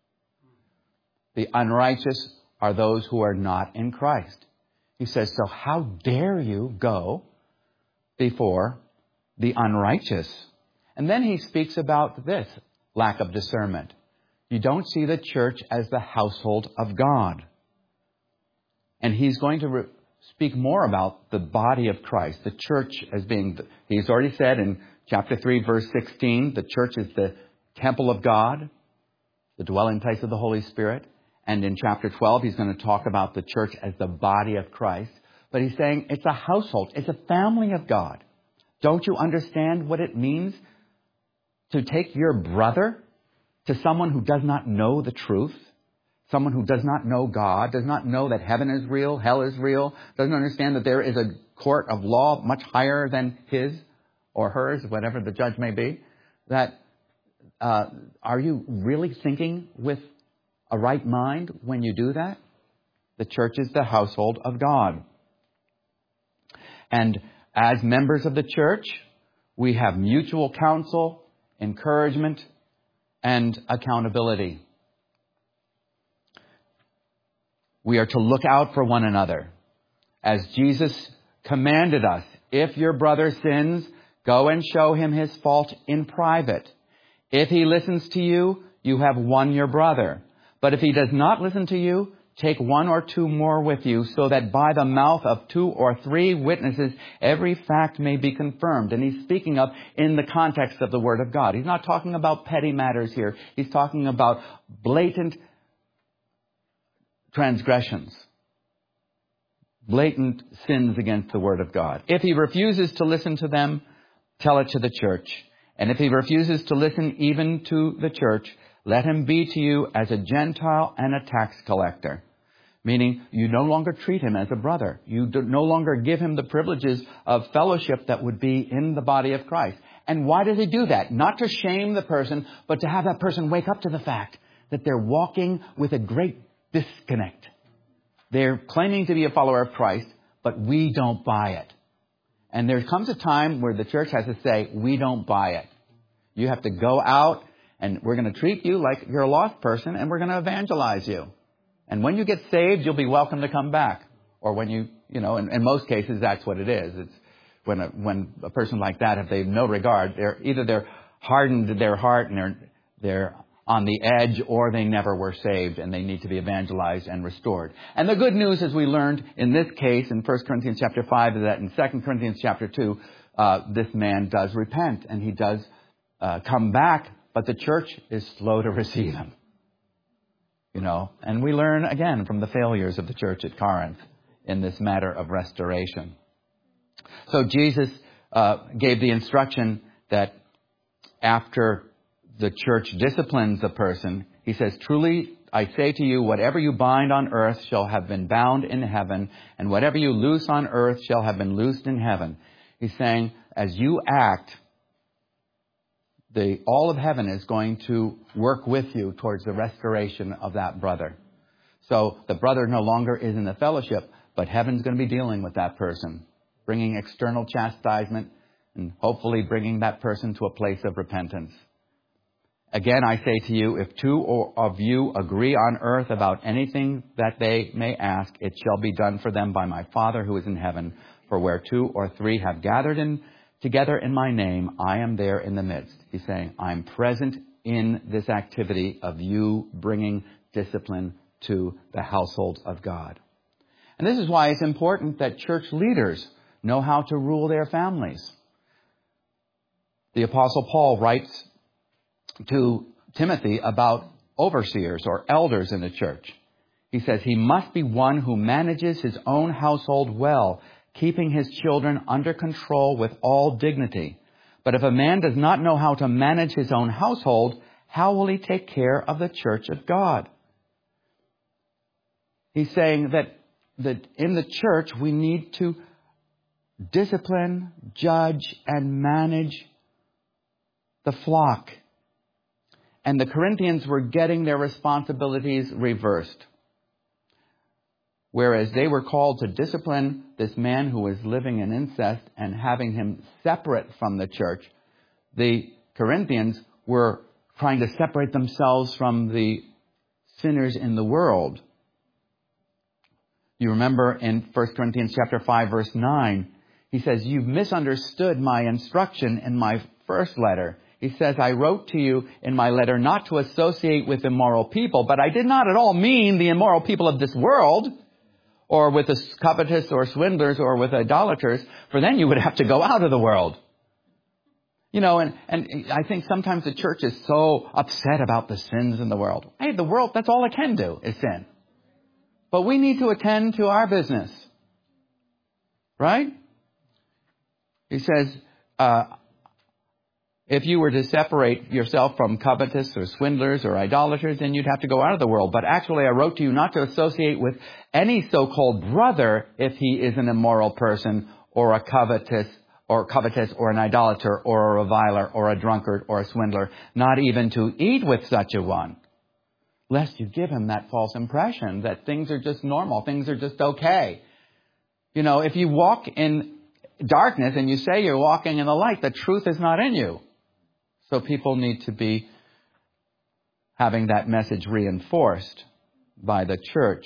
The unrighteous are those who are not in Christ. He says, so how dare you go before the unrighteous? And then he speaks about this lack of discernment. You don't see the church as the household of God. And he's going to re- speak more about the body of Christ, the church as being, the, he's already said in chapter three, verse sixteen, the church is the temple of God, the dwelling place of the Holy Spirit. And in chapter twelve, he's going to talk about the church as the body of Christ. But he's saying it's a household. It's a family of God. Don't you understand what it means to take your brother to someone who does not know the truth? Someone who does not know God, does not know that heaven is real, hell is real, doesn't understand that there is a court of law much higher than his or hers, whatever the judge may be. That uh, are you really thinking with a right mind when you do that? The church is the household of God. And as members of the church, we have mutual counsel, encouragement, and accountability. We are to look out for one another. As Jesus commanded us, if your brother sins, go and show him his fault in private. If he listens to you, you have won your brother. But if he does not listen to you, take one or two more with you, so that by the mouth of two or three witnesses, every fact may be confirmed. And he's speaking of in the context of the Word of God. He's not talking about petty matters here. He's talking about blatant transgressions, blatant sins against the Word of God. If he refuses to listen to them, tell it to the church. And if he refuses to listen even to the church, let him be to you as a Gentile and a tax collector. Meaning, you no longer treat him as a brother. You do no longer give him the privileges of fellowship that would be in the body of Christ. And why does he do that? Not to shame the person, but to have that person wake up to the fact that they're walking with a great disconnect. They're claiming to be a follower of Christ, but we don't buy it. And there comes a time where the church has to say, we don't buy it. You have to go out, and we're going to treat you like you're a lost person, and we're going to evangelize you. And when you get saved, you'll be welcome to come back. Or when you, you know, in, in most cases, that's what it is. It's when a, when a person like that, if they have no regard, they're either they're hardened their heart and they're they're on the edge, or they never were saved and they need to be evangelized and restored. And the good news, as we learned in this case in First Corinthians chapter five, is that in Second Corinthians chapter two, uh, this man does repent and he does uh, come back but the church is slow to receive him. You know, and we learn again from the failures of the church at Corinth in this matter of restoration. So Jesus uh, gave the instruction that after the church disciplines a person, he says, truly, I say to you, whatever you bind on earth shall have been bound in heaven, and whatever you loose on earth shall have been loosed in heaven. He's saying, as you act, the all of heaven is going to work with you towards the restoration of that brother. So the brother no longer is in the fellowship, but heaven's going to be dealing with that person, bringing external chastisement and hopefully bringing that person to a place of repentance. Again, I say to you, if two of you agree on earth about anything that they may ask, it shall be done for them by my Father who is in heaven. For where two or three have gathered in, together in my name, I am there in the midst. He's saying, I'm present in this activity of you bringing discipline to the household of God. And this is why it's important that church leaders know how to rule their families. The Apostle Paul writes to Timothy about overseers or elders in the church. He says, he must be one who manages his own household well, keeping his children under control with all dignity. But if a man does not know how to manage his own household, how will he take care of the church of God? He's saying that, that in the church we need to discipline, judge, and manage the flock. And the Corinthians were getting their responsibilities reversed. Whereas they were called to discipline this man who was living in incest and having him separate from the church, the Corinthians were trying to separate themselves from the sinners in the world. You remember in First Corinthians chapter five, verse nine, he says, you've misunderstood my instruction in my first letter. He says, I wrote to you in my letter not to associate with immoral people, but I did not at all mean the immoral people of this world, or with the covetous or swindlers or with idolaters, for then you would have to go out of the world. You know, and, and I think sometimes the church is so upset about the sins in the world. Hey, the world, that's all it can do is sin. But we need to attend to our business. Right? He says, uh, if you were to separate yourself from covetous or swindlers or idolaters, then you'd have to go out of the world. But actually, I wrote to you not to associate with any so-called brother if he is an immoral person or a covetous or covetous or an idolater or a reviler or a drunkard or a swindler, not even to eat with such a one, lest you give him that false impression that things are just normal, things are just okay. You know, if you walk in darkness and you say you're walking in the light, the truth is not in you. So people need to be having that message reinforced by the church.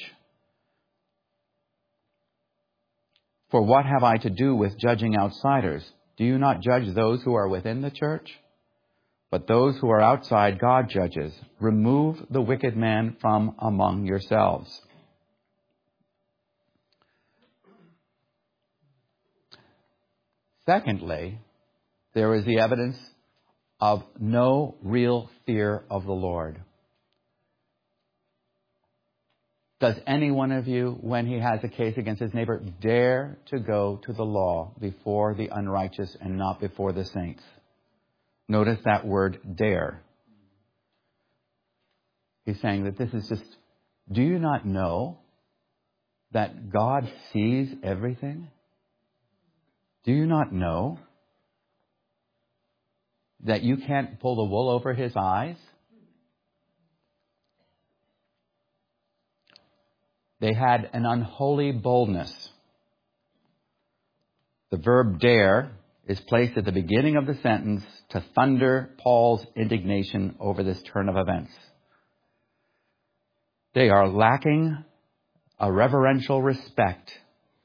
For what have I to do with judging outsiders? Do you not judge those who are within the church? But those who are outside, God judges. Remove the wicked man from among yourselves. Secondly, there is the evidence of no real fear of the Lord. Does any one of you, when he has a case against his neighbor, dare to go to the law before the unrighteous and not before the saints? Notice that word dare. He's saying that this is just, do you not know that God sees everything? Do you not know that you can't pull the wool over his eyes? They had an unholy boldness. The verb dare is placed at the beginning of the sentence to thunder Paul's indignation over this turn of events. They are lacking a reverential respect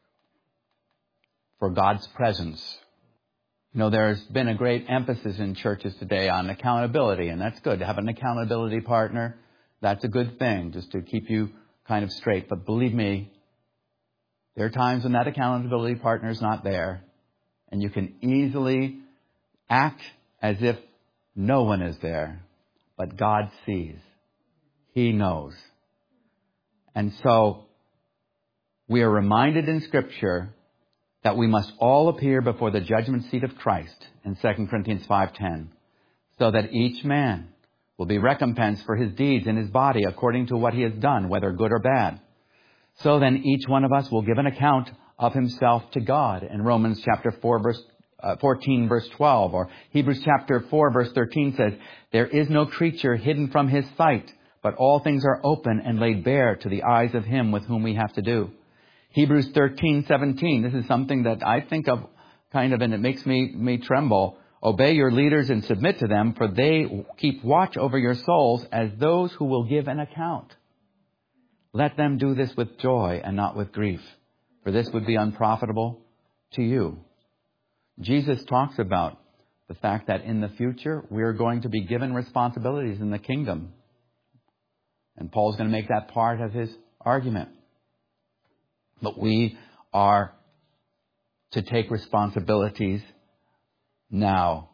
for God's presence. You know, there's been a great emphasis in churches today on accountability, and that's good. To have an accountability partner, that's a good thing, just to keep you kind of straight. But believe me, there are times when that accountability partner is not there, and you can easily act as if no one is there. but God sees. He knows. And so we are reminded in Scripture that we must all appear before the judgment seat of Christ in Second Corinthians five ten, so that each man will be recompensed for his deeds in his body according to what he has done, whether good or bad. So then each one of us will give an account of himself to God in Romans chapter four, verse uh, fourteen, verse twelve, or Hebrews chapter four, verse thirteen says, there is no creature hidden from his sight, but all things are open and laid bare to the eyes of him with whom we have to do. Hebrews thirteen seventeen, this is something that I think of kind of, and it makes me, me tremble. Obey your leaders and submit to them, for they keep watch over your souls as those who will give an account. Let them do this with joy and not with grief, for this would be unprofitable to you. Jesus talks about the fact that in the future we are going to be given responsibilities in the kingdom. And Paul's going to make that part of his argument. But we are to take responsibilities now.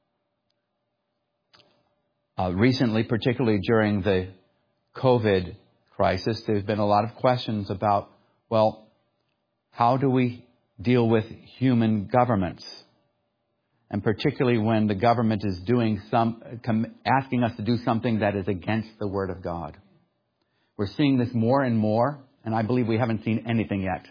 Uh, recently, particularly during the COVID crisis, there's been a lot of questions about, well, how do we deal with human governments? And particularly when the government is doing some, asking us to do something that is against the Word of God. We're seeing this more and more, and I believe we haven't seen anything yet.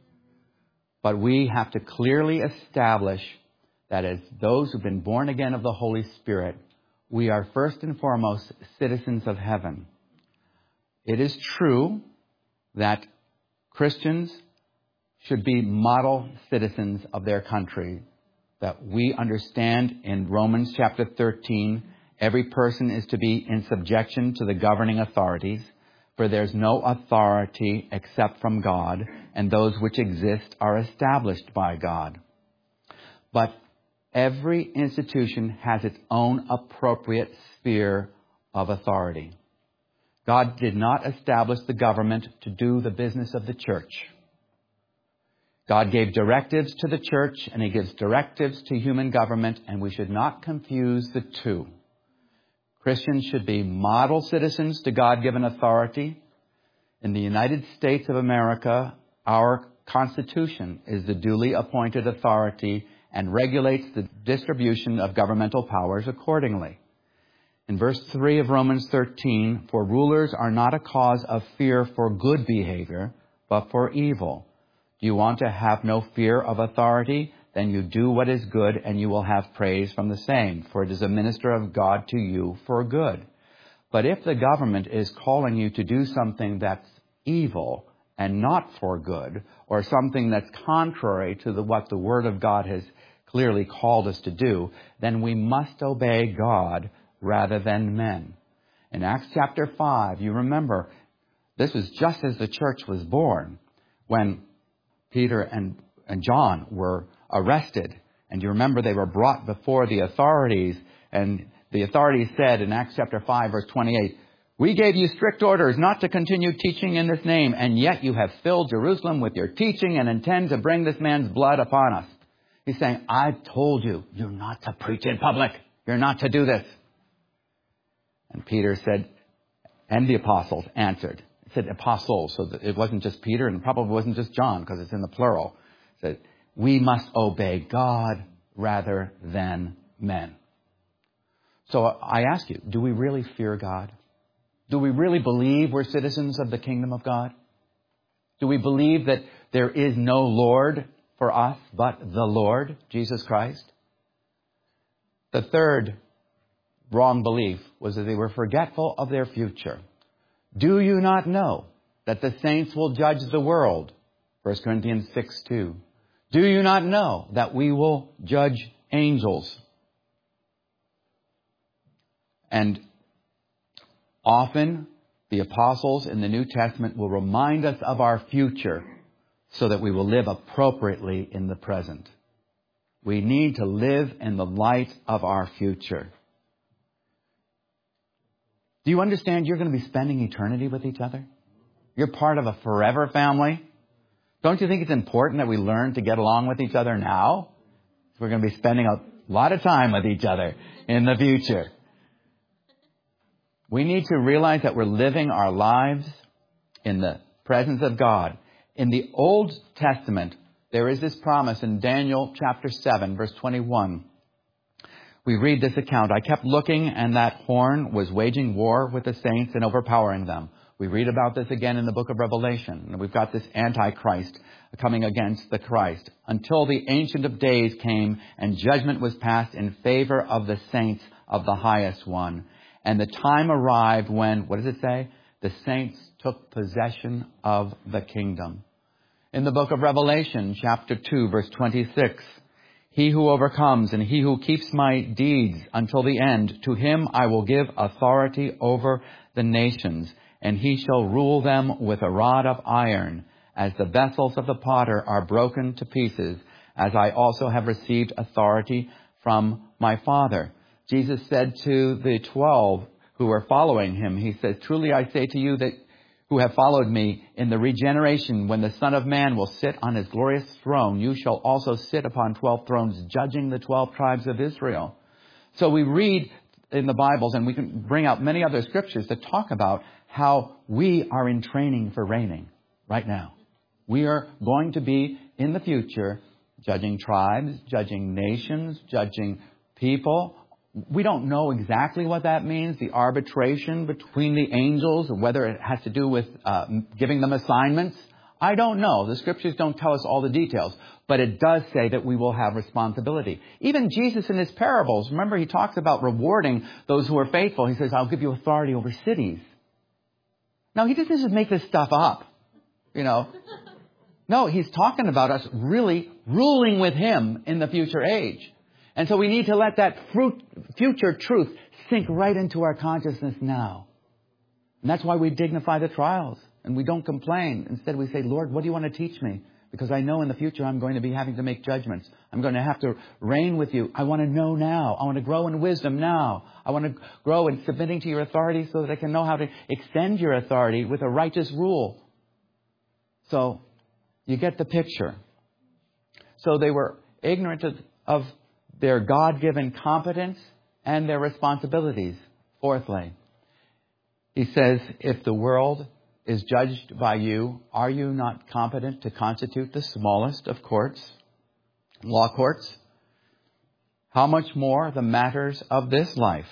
But we have to clearly establish that as those who've been born again of the Holy Spirit, we are first and foremost citizens of heaven. It is true that Christians should be model citizens of their country. That we understand in Romans chapter thirteen, every person is to be in subjection to the governing authorities, for there's no authority except from God, and those which exist are established by God. But every institution has its own appropriate sphere of authority. God did not establish the government to do the business of the church. God gave directives to the church, and He gives directives to human government, and we should not confuse the two. Christians should be model citizens to God-given authority. In the United States of America, our Constitution is the duly appointed authority and regulates the distribution of governmental powers accordingly. In verse three of Romans thirteen, for rulers are not a cause of fear for good behavior, but for evil. Do you want to have no fear of authority? Then you do what is good, and you will have praise from the same, for it is a minister of God to you for good. But if the government is calling you to do something that's evil and not for good, or something that's contrary to the, what the Word of God has clearly called us to do, then we must obey God rather than men. In Acts chapter five, you remember, this was just as the church was born, when Peter and, and John were arrested. And you remember they were brought before the authorities, and the authorities said in Acts chapter five, verse twenty-eight, we gave you strict orders not to continue teaching in this name, and yet you have filled Jerusalem with your teaching and intend to bring this man's blood upon us. He's saying, I told you, you're not to preach in public. You're not to do this. And Peter said, and the apostles answered. It said apostles, so that it wasn't just Peter, and probably wasn't just John, because it's in the plural. It said, we must obey God rather than men. So I ask you, do we really fear God? Do we really believe we're citizens of the kingdom of God? Do we believe that there is no Lord for us but the Lord, Jesus Christ? The third wrong belief was that they were forgetful of their future. Do you not know that the saints will judge the world? First Corinthians six two. Do you not know that we will judge angels? And often the apostles in the New Testament will remind us of our future so that we will live appropriately in the present. We need to live in the light of our future. Do you understand you're going to be spending eternity with each other? You're part of a forever family. Don't you think it's important that we learn to get along with each other now? We're going to be spending a lot of time with each other in the future. We need to realize that we're living our lives in the presence of God. In the Old Testament, there is this promise in Daniel chapter seven, verse twenty-one. We read this account. I kept looking, and that horn was waging war with the saints and overpowering them. We read about this again in the book of Revelation. And we've got this Antichrist coming against the Christ. Until the Ancient of Days came and judgment was passed in favor of the saints of the highest one. And the time arrived when, what does it say? The saints took possession of the kingdom. In the book of Revelation, chapter two, verse twenty-six, he who overcomes and he who keeps my deeds until the end, to him I will give authority over the nations, and he shall rule them with a rod of iron, as the vessels of the potter are broken to pieces, as I also have received authority from my Father. Jesus said to the twelve who were following him, he said, truly I say to you that who have followed me, in the regeneration, when the Son of Man will sit on his glorious throne, you shall also sit upon twelve thrones, judging the twelve tribes of Israel. So we read in the Bibles, and we can bring out many other scriptures that talk about how we are in training for reigning right now. We are going to be, in the future, judging tribes, judging nations, judging people. We don't know exactly what that means, the arbitration between the angels, or whether it has to do with uh, giving them assignments. I don't know. The scriptures don't tell us all the details, but it does say that we will have responsibility. Even Jesus in his parables, remember, he talks about rewarding those who are faithful. He says, I'll give you authority over cities. Now, he doesn't just make this stuff up, you know. No, he's talking about us really ruling with him in the future age. And so we need to let that fruit, future truth sink right into our consciousness now. And that's why we dignify the trials and we don't complain. Instead, we say, Lord, what do you want to teach me? Because I know in the future I'm going to be having to make judgments. I'm going to have to reign with you. I want to know now. I want to grow in wisdom now. I want to grow in submitting to your authority so that I can know how to extend your authority with a righteous rule. So you get the picture. So they were ignorant of, of their God-given competence and their responsibilities. Fourthly, he says, if the world is judged by you, are you not competent to constitute the smallest of courts, law courts? How much more the matters of this life?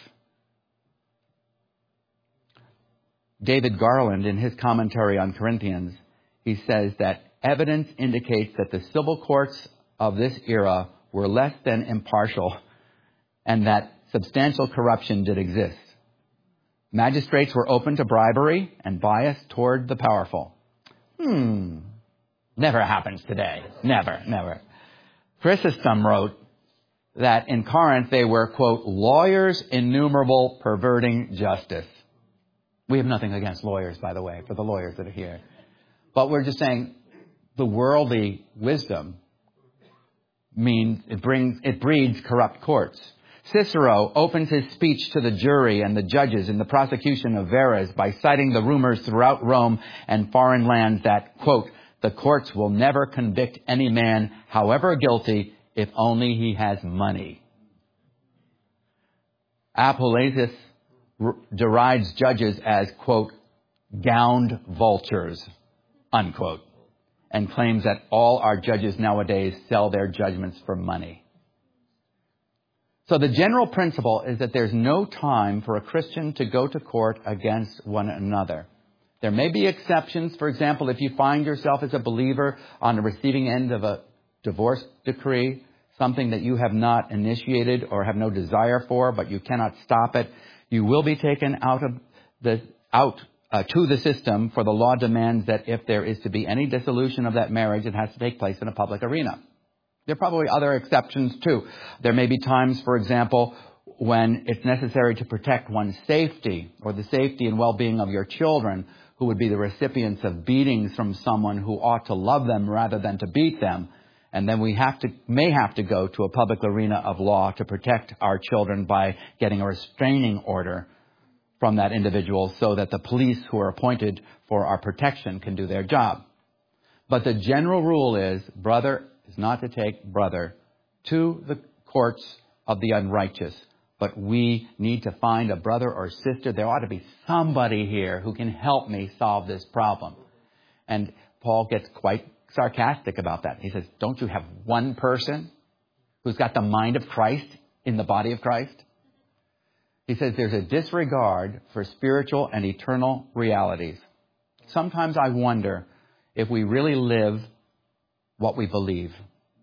David Garland, in his commentary on Corinthians, he says that evidence indicates that the civil courts of this era were less than impartial and that substantial corruption did exist. Magistrates were open to bribery and bias toward the powerful. Hmm. Never happens today. Never, never. Chrysostom wrote that in Corinth they were, quote, lawyers innumerable perverting justice. We have nothing against lawyers, by the way, for the lawyers that are here. But we're just saying the worldly wisdom means it brings, it breeds corrupt courts. Cicero opens his speech to the jury and the judges in the prosecution of Verres by citing the rumors throughout Rome and foreign lands that, quote, the courts will never convict any man, however guilty, if only he has money. Apuleius derides judges as, quote, gowned vultures, unquote, and claims that all our judges nowadays sell their judgments for money. So the general principle is that there's no time for a Christian to go to court against one another. There may be exceptions. For example, if you find yourself as a believer on the receiving end of a divorce decree, something that you have not initiated or have no desire for, but you cannot stop it, you will be taken out of the out uh, to the system, for the law demands that if there is to be any dissolution of that marriage, it has to take place in a public arena. There are probably other exceptions too. There may be times, for example, when it's necessary to protect one's safety or the safety and well-being of your children, who would be the recipients of beatings from someone who ought to love them rather than to beat them. And then we have to, may have to go to a public arena of law to protect our children by getting a restraining order from that individual so that the police who are appointed for our protection can do their job. But the general rule is, brother is not to take brother to the courts of the unrighteous, but we need to find a brother or sister. There ought to be somebody here who can help me solve this problem. And Paul gets quite sarcastic about that. He says, don't you have one person who's got the mind of Christ in the body of Christ? He says there's a disregard for spiritual and eternal realities. Sometimes I wonder if we really live what we believe.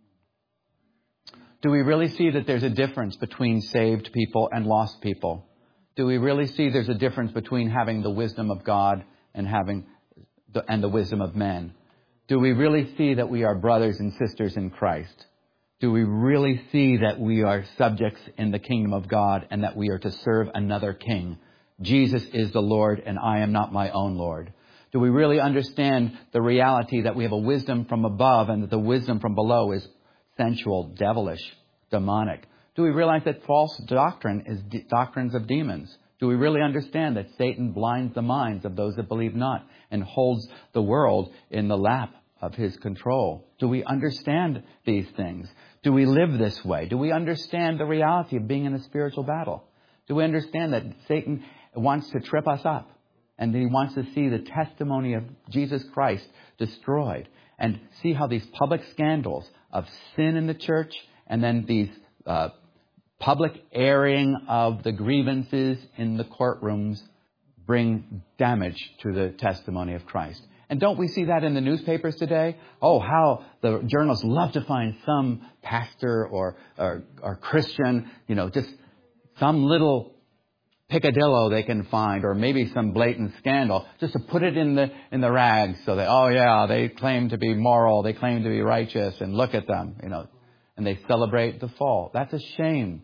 Do we really see that there's a difference between saved people and lost people? Do we really see there's a difference between having the wisdom of God and having the, and the wisdom of men? Do we really see that we are brothers and sisters in Christ? Do we really see that we are subjects in the kingdom of God and that we are to serve another king? Jesus is the Lord and I am not my own Lord. Do we really understand the reality that we have a wisdom from above and that the wisdom from below is sensual, devilish, demonic? Do we realize that false doctrine is de- doctrines of demons? Do we really understand that Satan blinds the minds of those that believe not and holds the world in the lap of his control? Do we understand these things? Do we live this way? Do we understand the reality of being in a spiritual battle? Do we understand that Satan wants to trip us up and he wants to see the testimony of Jesus Christ destroyed and see how these public scandals of sin in the church and then these uh, public airing of the grievances in the courtrooms bring damage to the testimony of Christ? And don't we see that in the newspapers today? Oh, how the journalists love to find some pastor or, or, or Christian, you know, just some little picadillo they can find, or maybe some blatant scandal, just to put it in the in the rags so that, oh yeah, they claim to be moral, they claim to be righteous, and look at them, you know, and they celebrate the fall. That's a shame.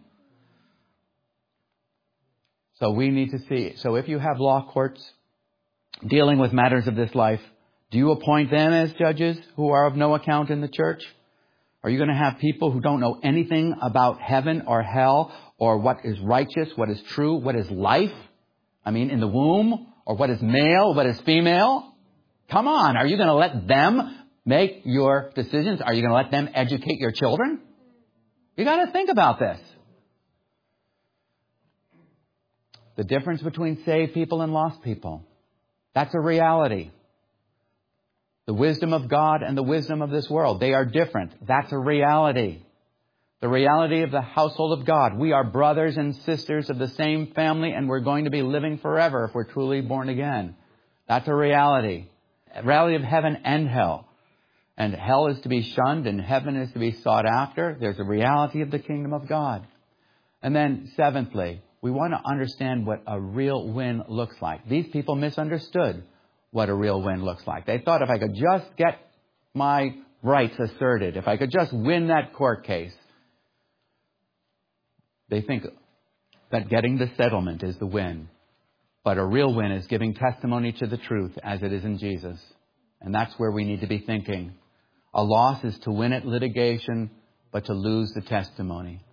So we need to see. So if you have law courts dealing with matters of this life, do you appoint them as judges who are of no account in the church? Are you going to have people who don't know anything about heaven or hell or what is righteous, what is true, what is life? I mean, in the womb, or what is male, what is female? Come on. Are you going to let them make your decisions? Are you going to let them educate your children? You got to think about this. The difference between saved people and lost people. That's a reality. The wisdom of God and the wisdom of this world, they are different. That's a reality. The reality of the household of God. We are brothers and sisters of the same family, and we're going to be living forever if we're truly born again. That's a reality. A reality of heaven and hell. And hell is to be shunned and heaven is to be sought after. There's a reality of the kingdom of God. And then seventhly, we want to understand what a real win looks like. These people misunderstood what a real win looks like. They thought if I could just get my rights asserted, if I could just win that court case, they think that getting the settlement is the win. But a real win is giving testimony to the truth as it is in Jesus. And that's where we need to be thinking. A loss is to win at litigation, but to lose the testimony.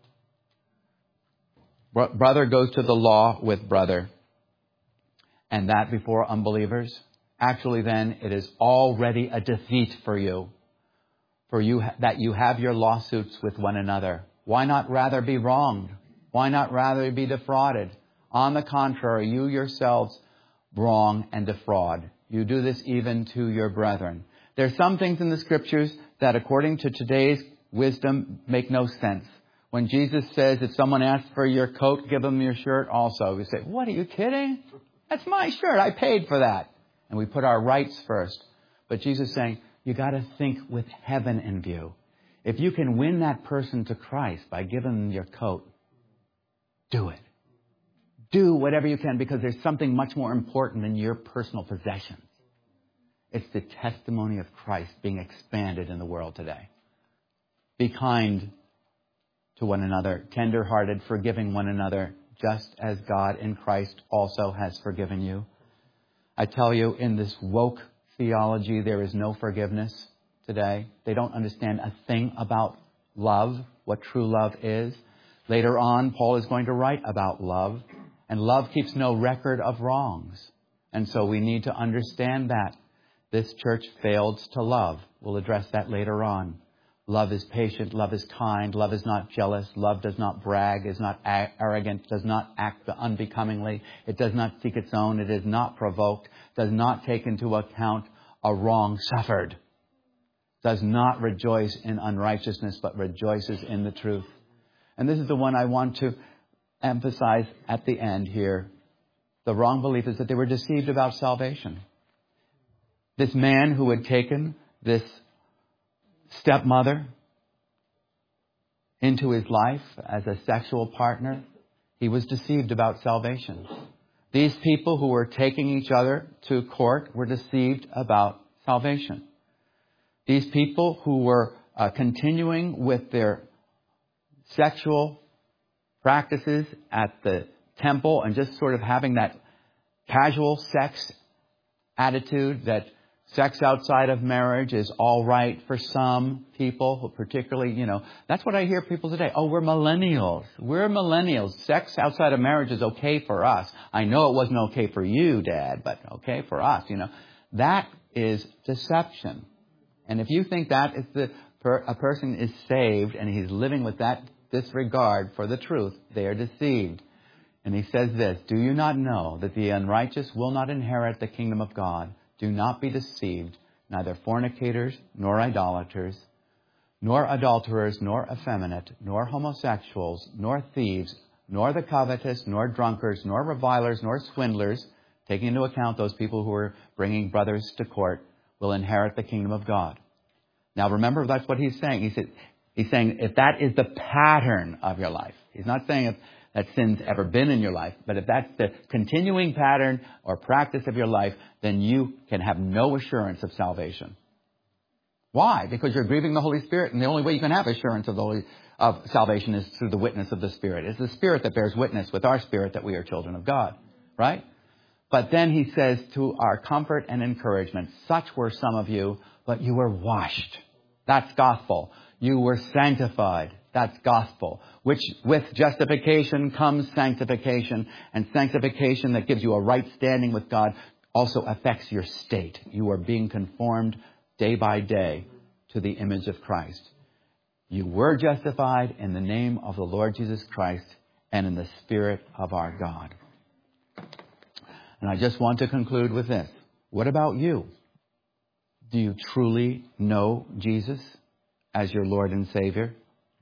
Brother goes to the law with brother. And that before unbelievers. Actually, then, it is already a defeat for you. For you that you have your lawsuits with one another. Why not rather be wronged? Why not rather be defrauded? On the contrary, you yourselves wrong and defraud. You do this even to your brethren. There are some things in the Scriptures that, according to today's wisdom, make no sense. When Jesus says, if someone asks for your coat, give them your shirt also. We say, what, are you kidding? That's my shirt. I paid for that. And we put our rights first. But Jesus is saying, you got to think with heaven in view. If you can win that person to Christ by giving them your coat, do it. Do whatever you can, because there's something much more important than your personal possessions. It's the testimony of Christ being expanded in the world today. Be kind to one another, tender-hearted, forgiving one another, just as God in Christ also has forgiven you. I tell you, in this woke theology, there is no forgiveness today. They don't understand a thing about love, what true love is. Later on, Paul is going to write about love, and love keeps no record of wrongs. And so we need to understand that. This church failed to love. We'll address that later on. Love is patient. Love is kind. Love is not jealous. Love does not brag, is not a- arrogant, does not act unbecomingly. It does not seek its own. It is not provoked, does not take into account a wrong suffered, does not rejoice in unrighteousness, but rejoices in the truth. And this is the one I want to emphasize at the end here. The wrong belief is that they were deceived about salvation. This man who had taken this stepmother into his life as a sexual partner, he was deceived about salvation. These people who were taking each other to court were deceived about salvation. These people who were uh, continuing with their sexual practices at the temple and just sort of having that casual sex attitude that sex outside of marriage is all right for some people, particularly, you know, that's what I hear people today. Oh, we're millennials. We're millennials. Sex outside of marriage is okay for us. I know it wasn't okay for you, Dad, but okay for us, you know. That is deception. And if you think that is the per, a person is saved and he's living with that disregard for the truth, they are deceived. And he says this, do you not know that the unrighteous will not inherit the kingdom of God? Do not be deceived, neither fornicators, nor idolaters, nor adulterers, nor effeminate, nor homosexuals, nor thieves, nor the covetous, nor drunkards, nor revilers, nor swindlers, taking into account those people who are bringing brothers to court, will inherit the kingdom of God. Now remember, that's what he's saying. He said, he's saying if that is the pattern of your life, he's not saying if that sin's ever been in your life, but if that's the continuing pattern or practice of your life, then you can have no assurance of salvation. Why? Because you're grieving the Holy Spirit, and the only way you can have assurance of the Holy, of salvation is through the witness of the Spirit. It's the Spirit that bears witness with our spirit that we are children of God, right? But then he says to our comfort and encouragement, such were some of you, but you were washed. That's gospel. You were sanctified. That's gospel. Which with justification comes sanctification. And sanctification that gives you a right standing with God also affects your state. You are being conformed day by day to the image of Christ. You were justified in the name of the Lord Jesus Christ and in the Spirit of our God. And I just want to conclude with this. What about you? Do you truly know Jesus as your Lord and Savior?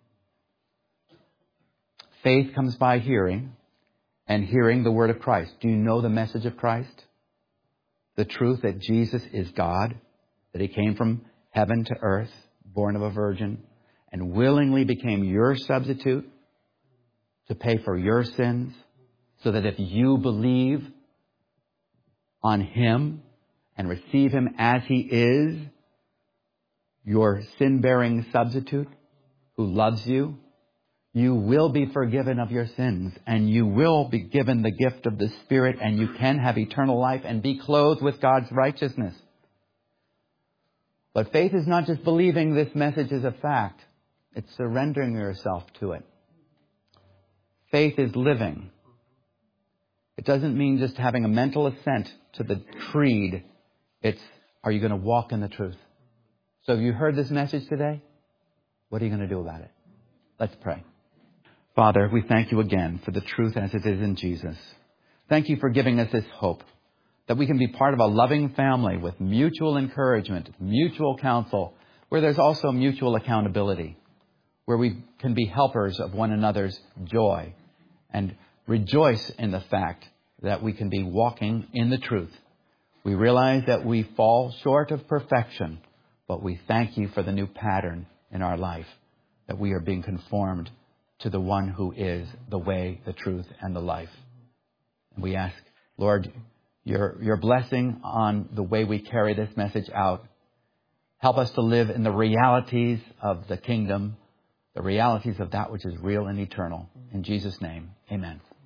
Faith comes by hearing, and hearing the word of Christ. Do you know the message of Christ? The truth that Jesus is God, that he came from heaven to earth, born of a virgin, and willingly became your substitute to pay for your sins, so that if you believe on him and receive him as he is, your sin-bearing substitute who loves you, you will be forgiven of your sins, and you will be given the gift of the Spirit, and you can have eternal life and be clothed with God's righteousness. But faith is not just believing this message is a fact. It's surrendering yourself to it. Faith is living. It doesn't mean just having a mental assent to the creed. It's, are you going to walk in the truth? So have you heard this message today? What are you going to do about it? Let's pray. Father, we thank you again for the truth as it is in Jesus. Thank you for giving us this hope that we can be part of a loving family with mutual encouragement, mutual counsel, where there's also mutual accountability, where we can be helpers of one another's joy and rejoice in the fact that we can be walking in the truth. We realize that we fall short of perfection, but we thank you for the new pattern in our life, that we are being conformed to the one who is the way, the truth, and the life. And we ask, Lord, your, your blessing on the way we carry this message out. Help us to live in the realities of the kingdom, the realities of that which is real and eternal. In Jesus' name, amen.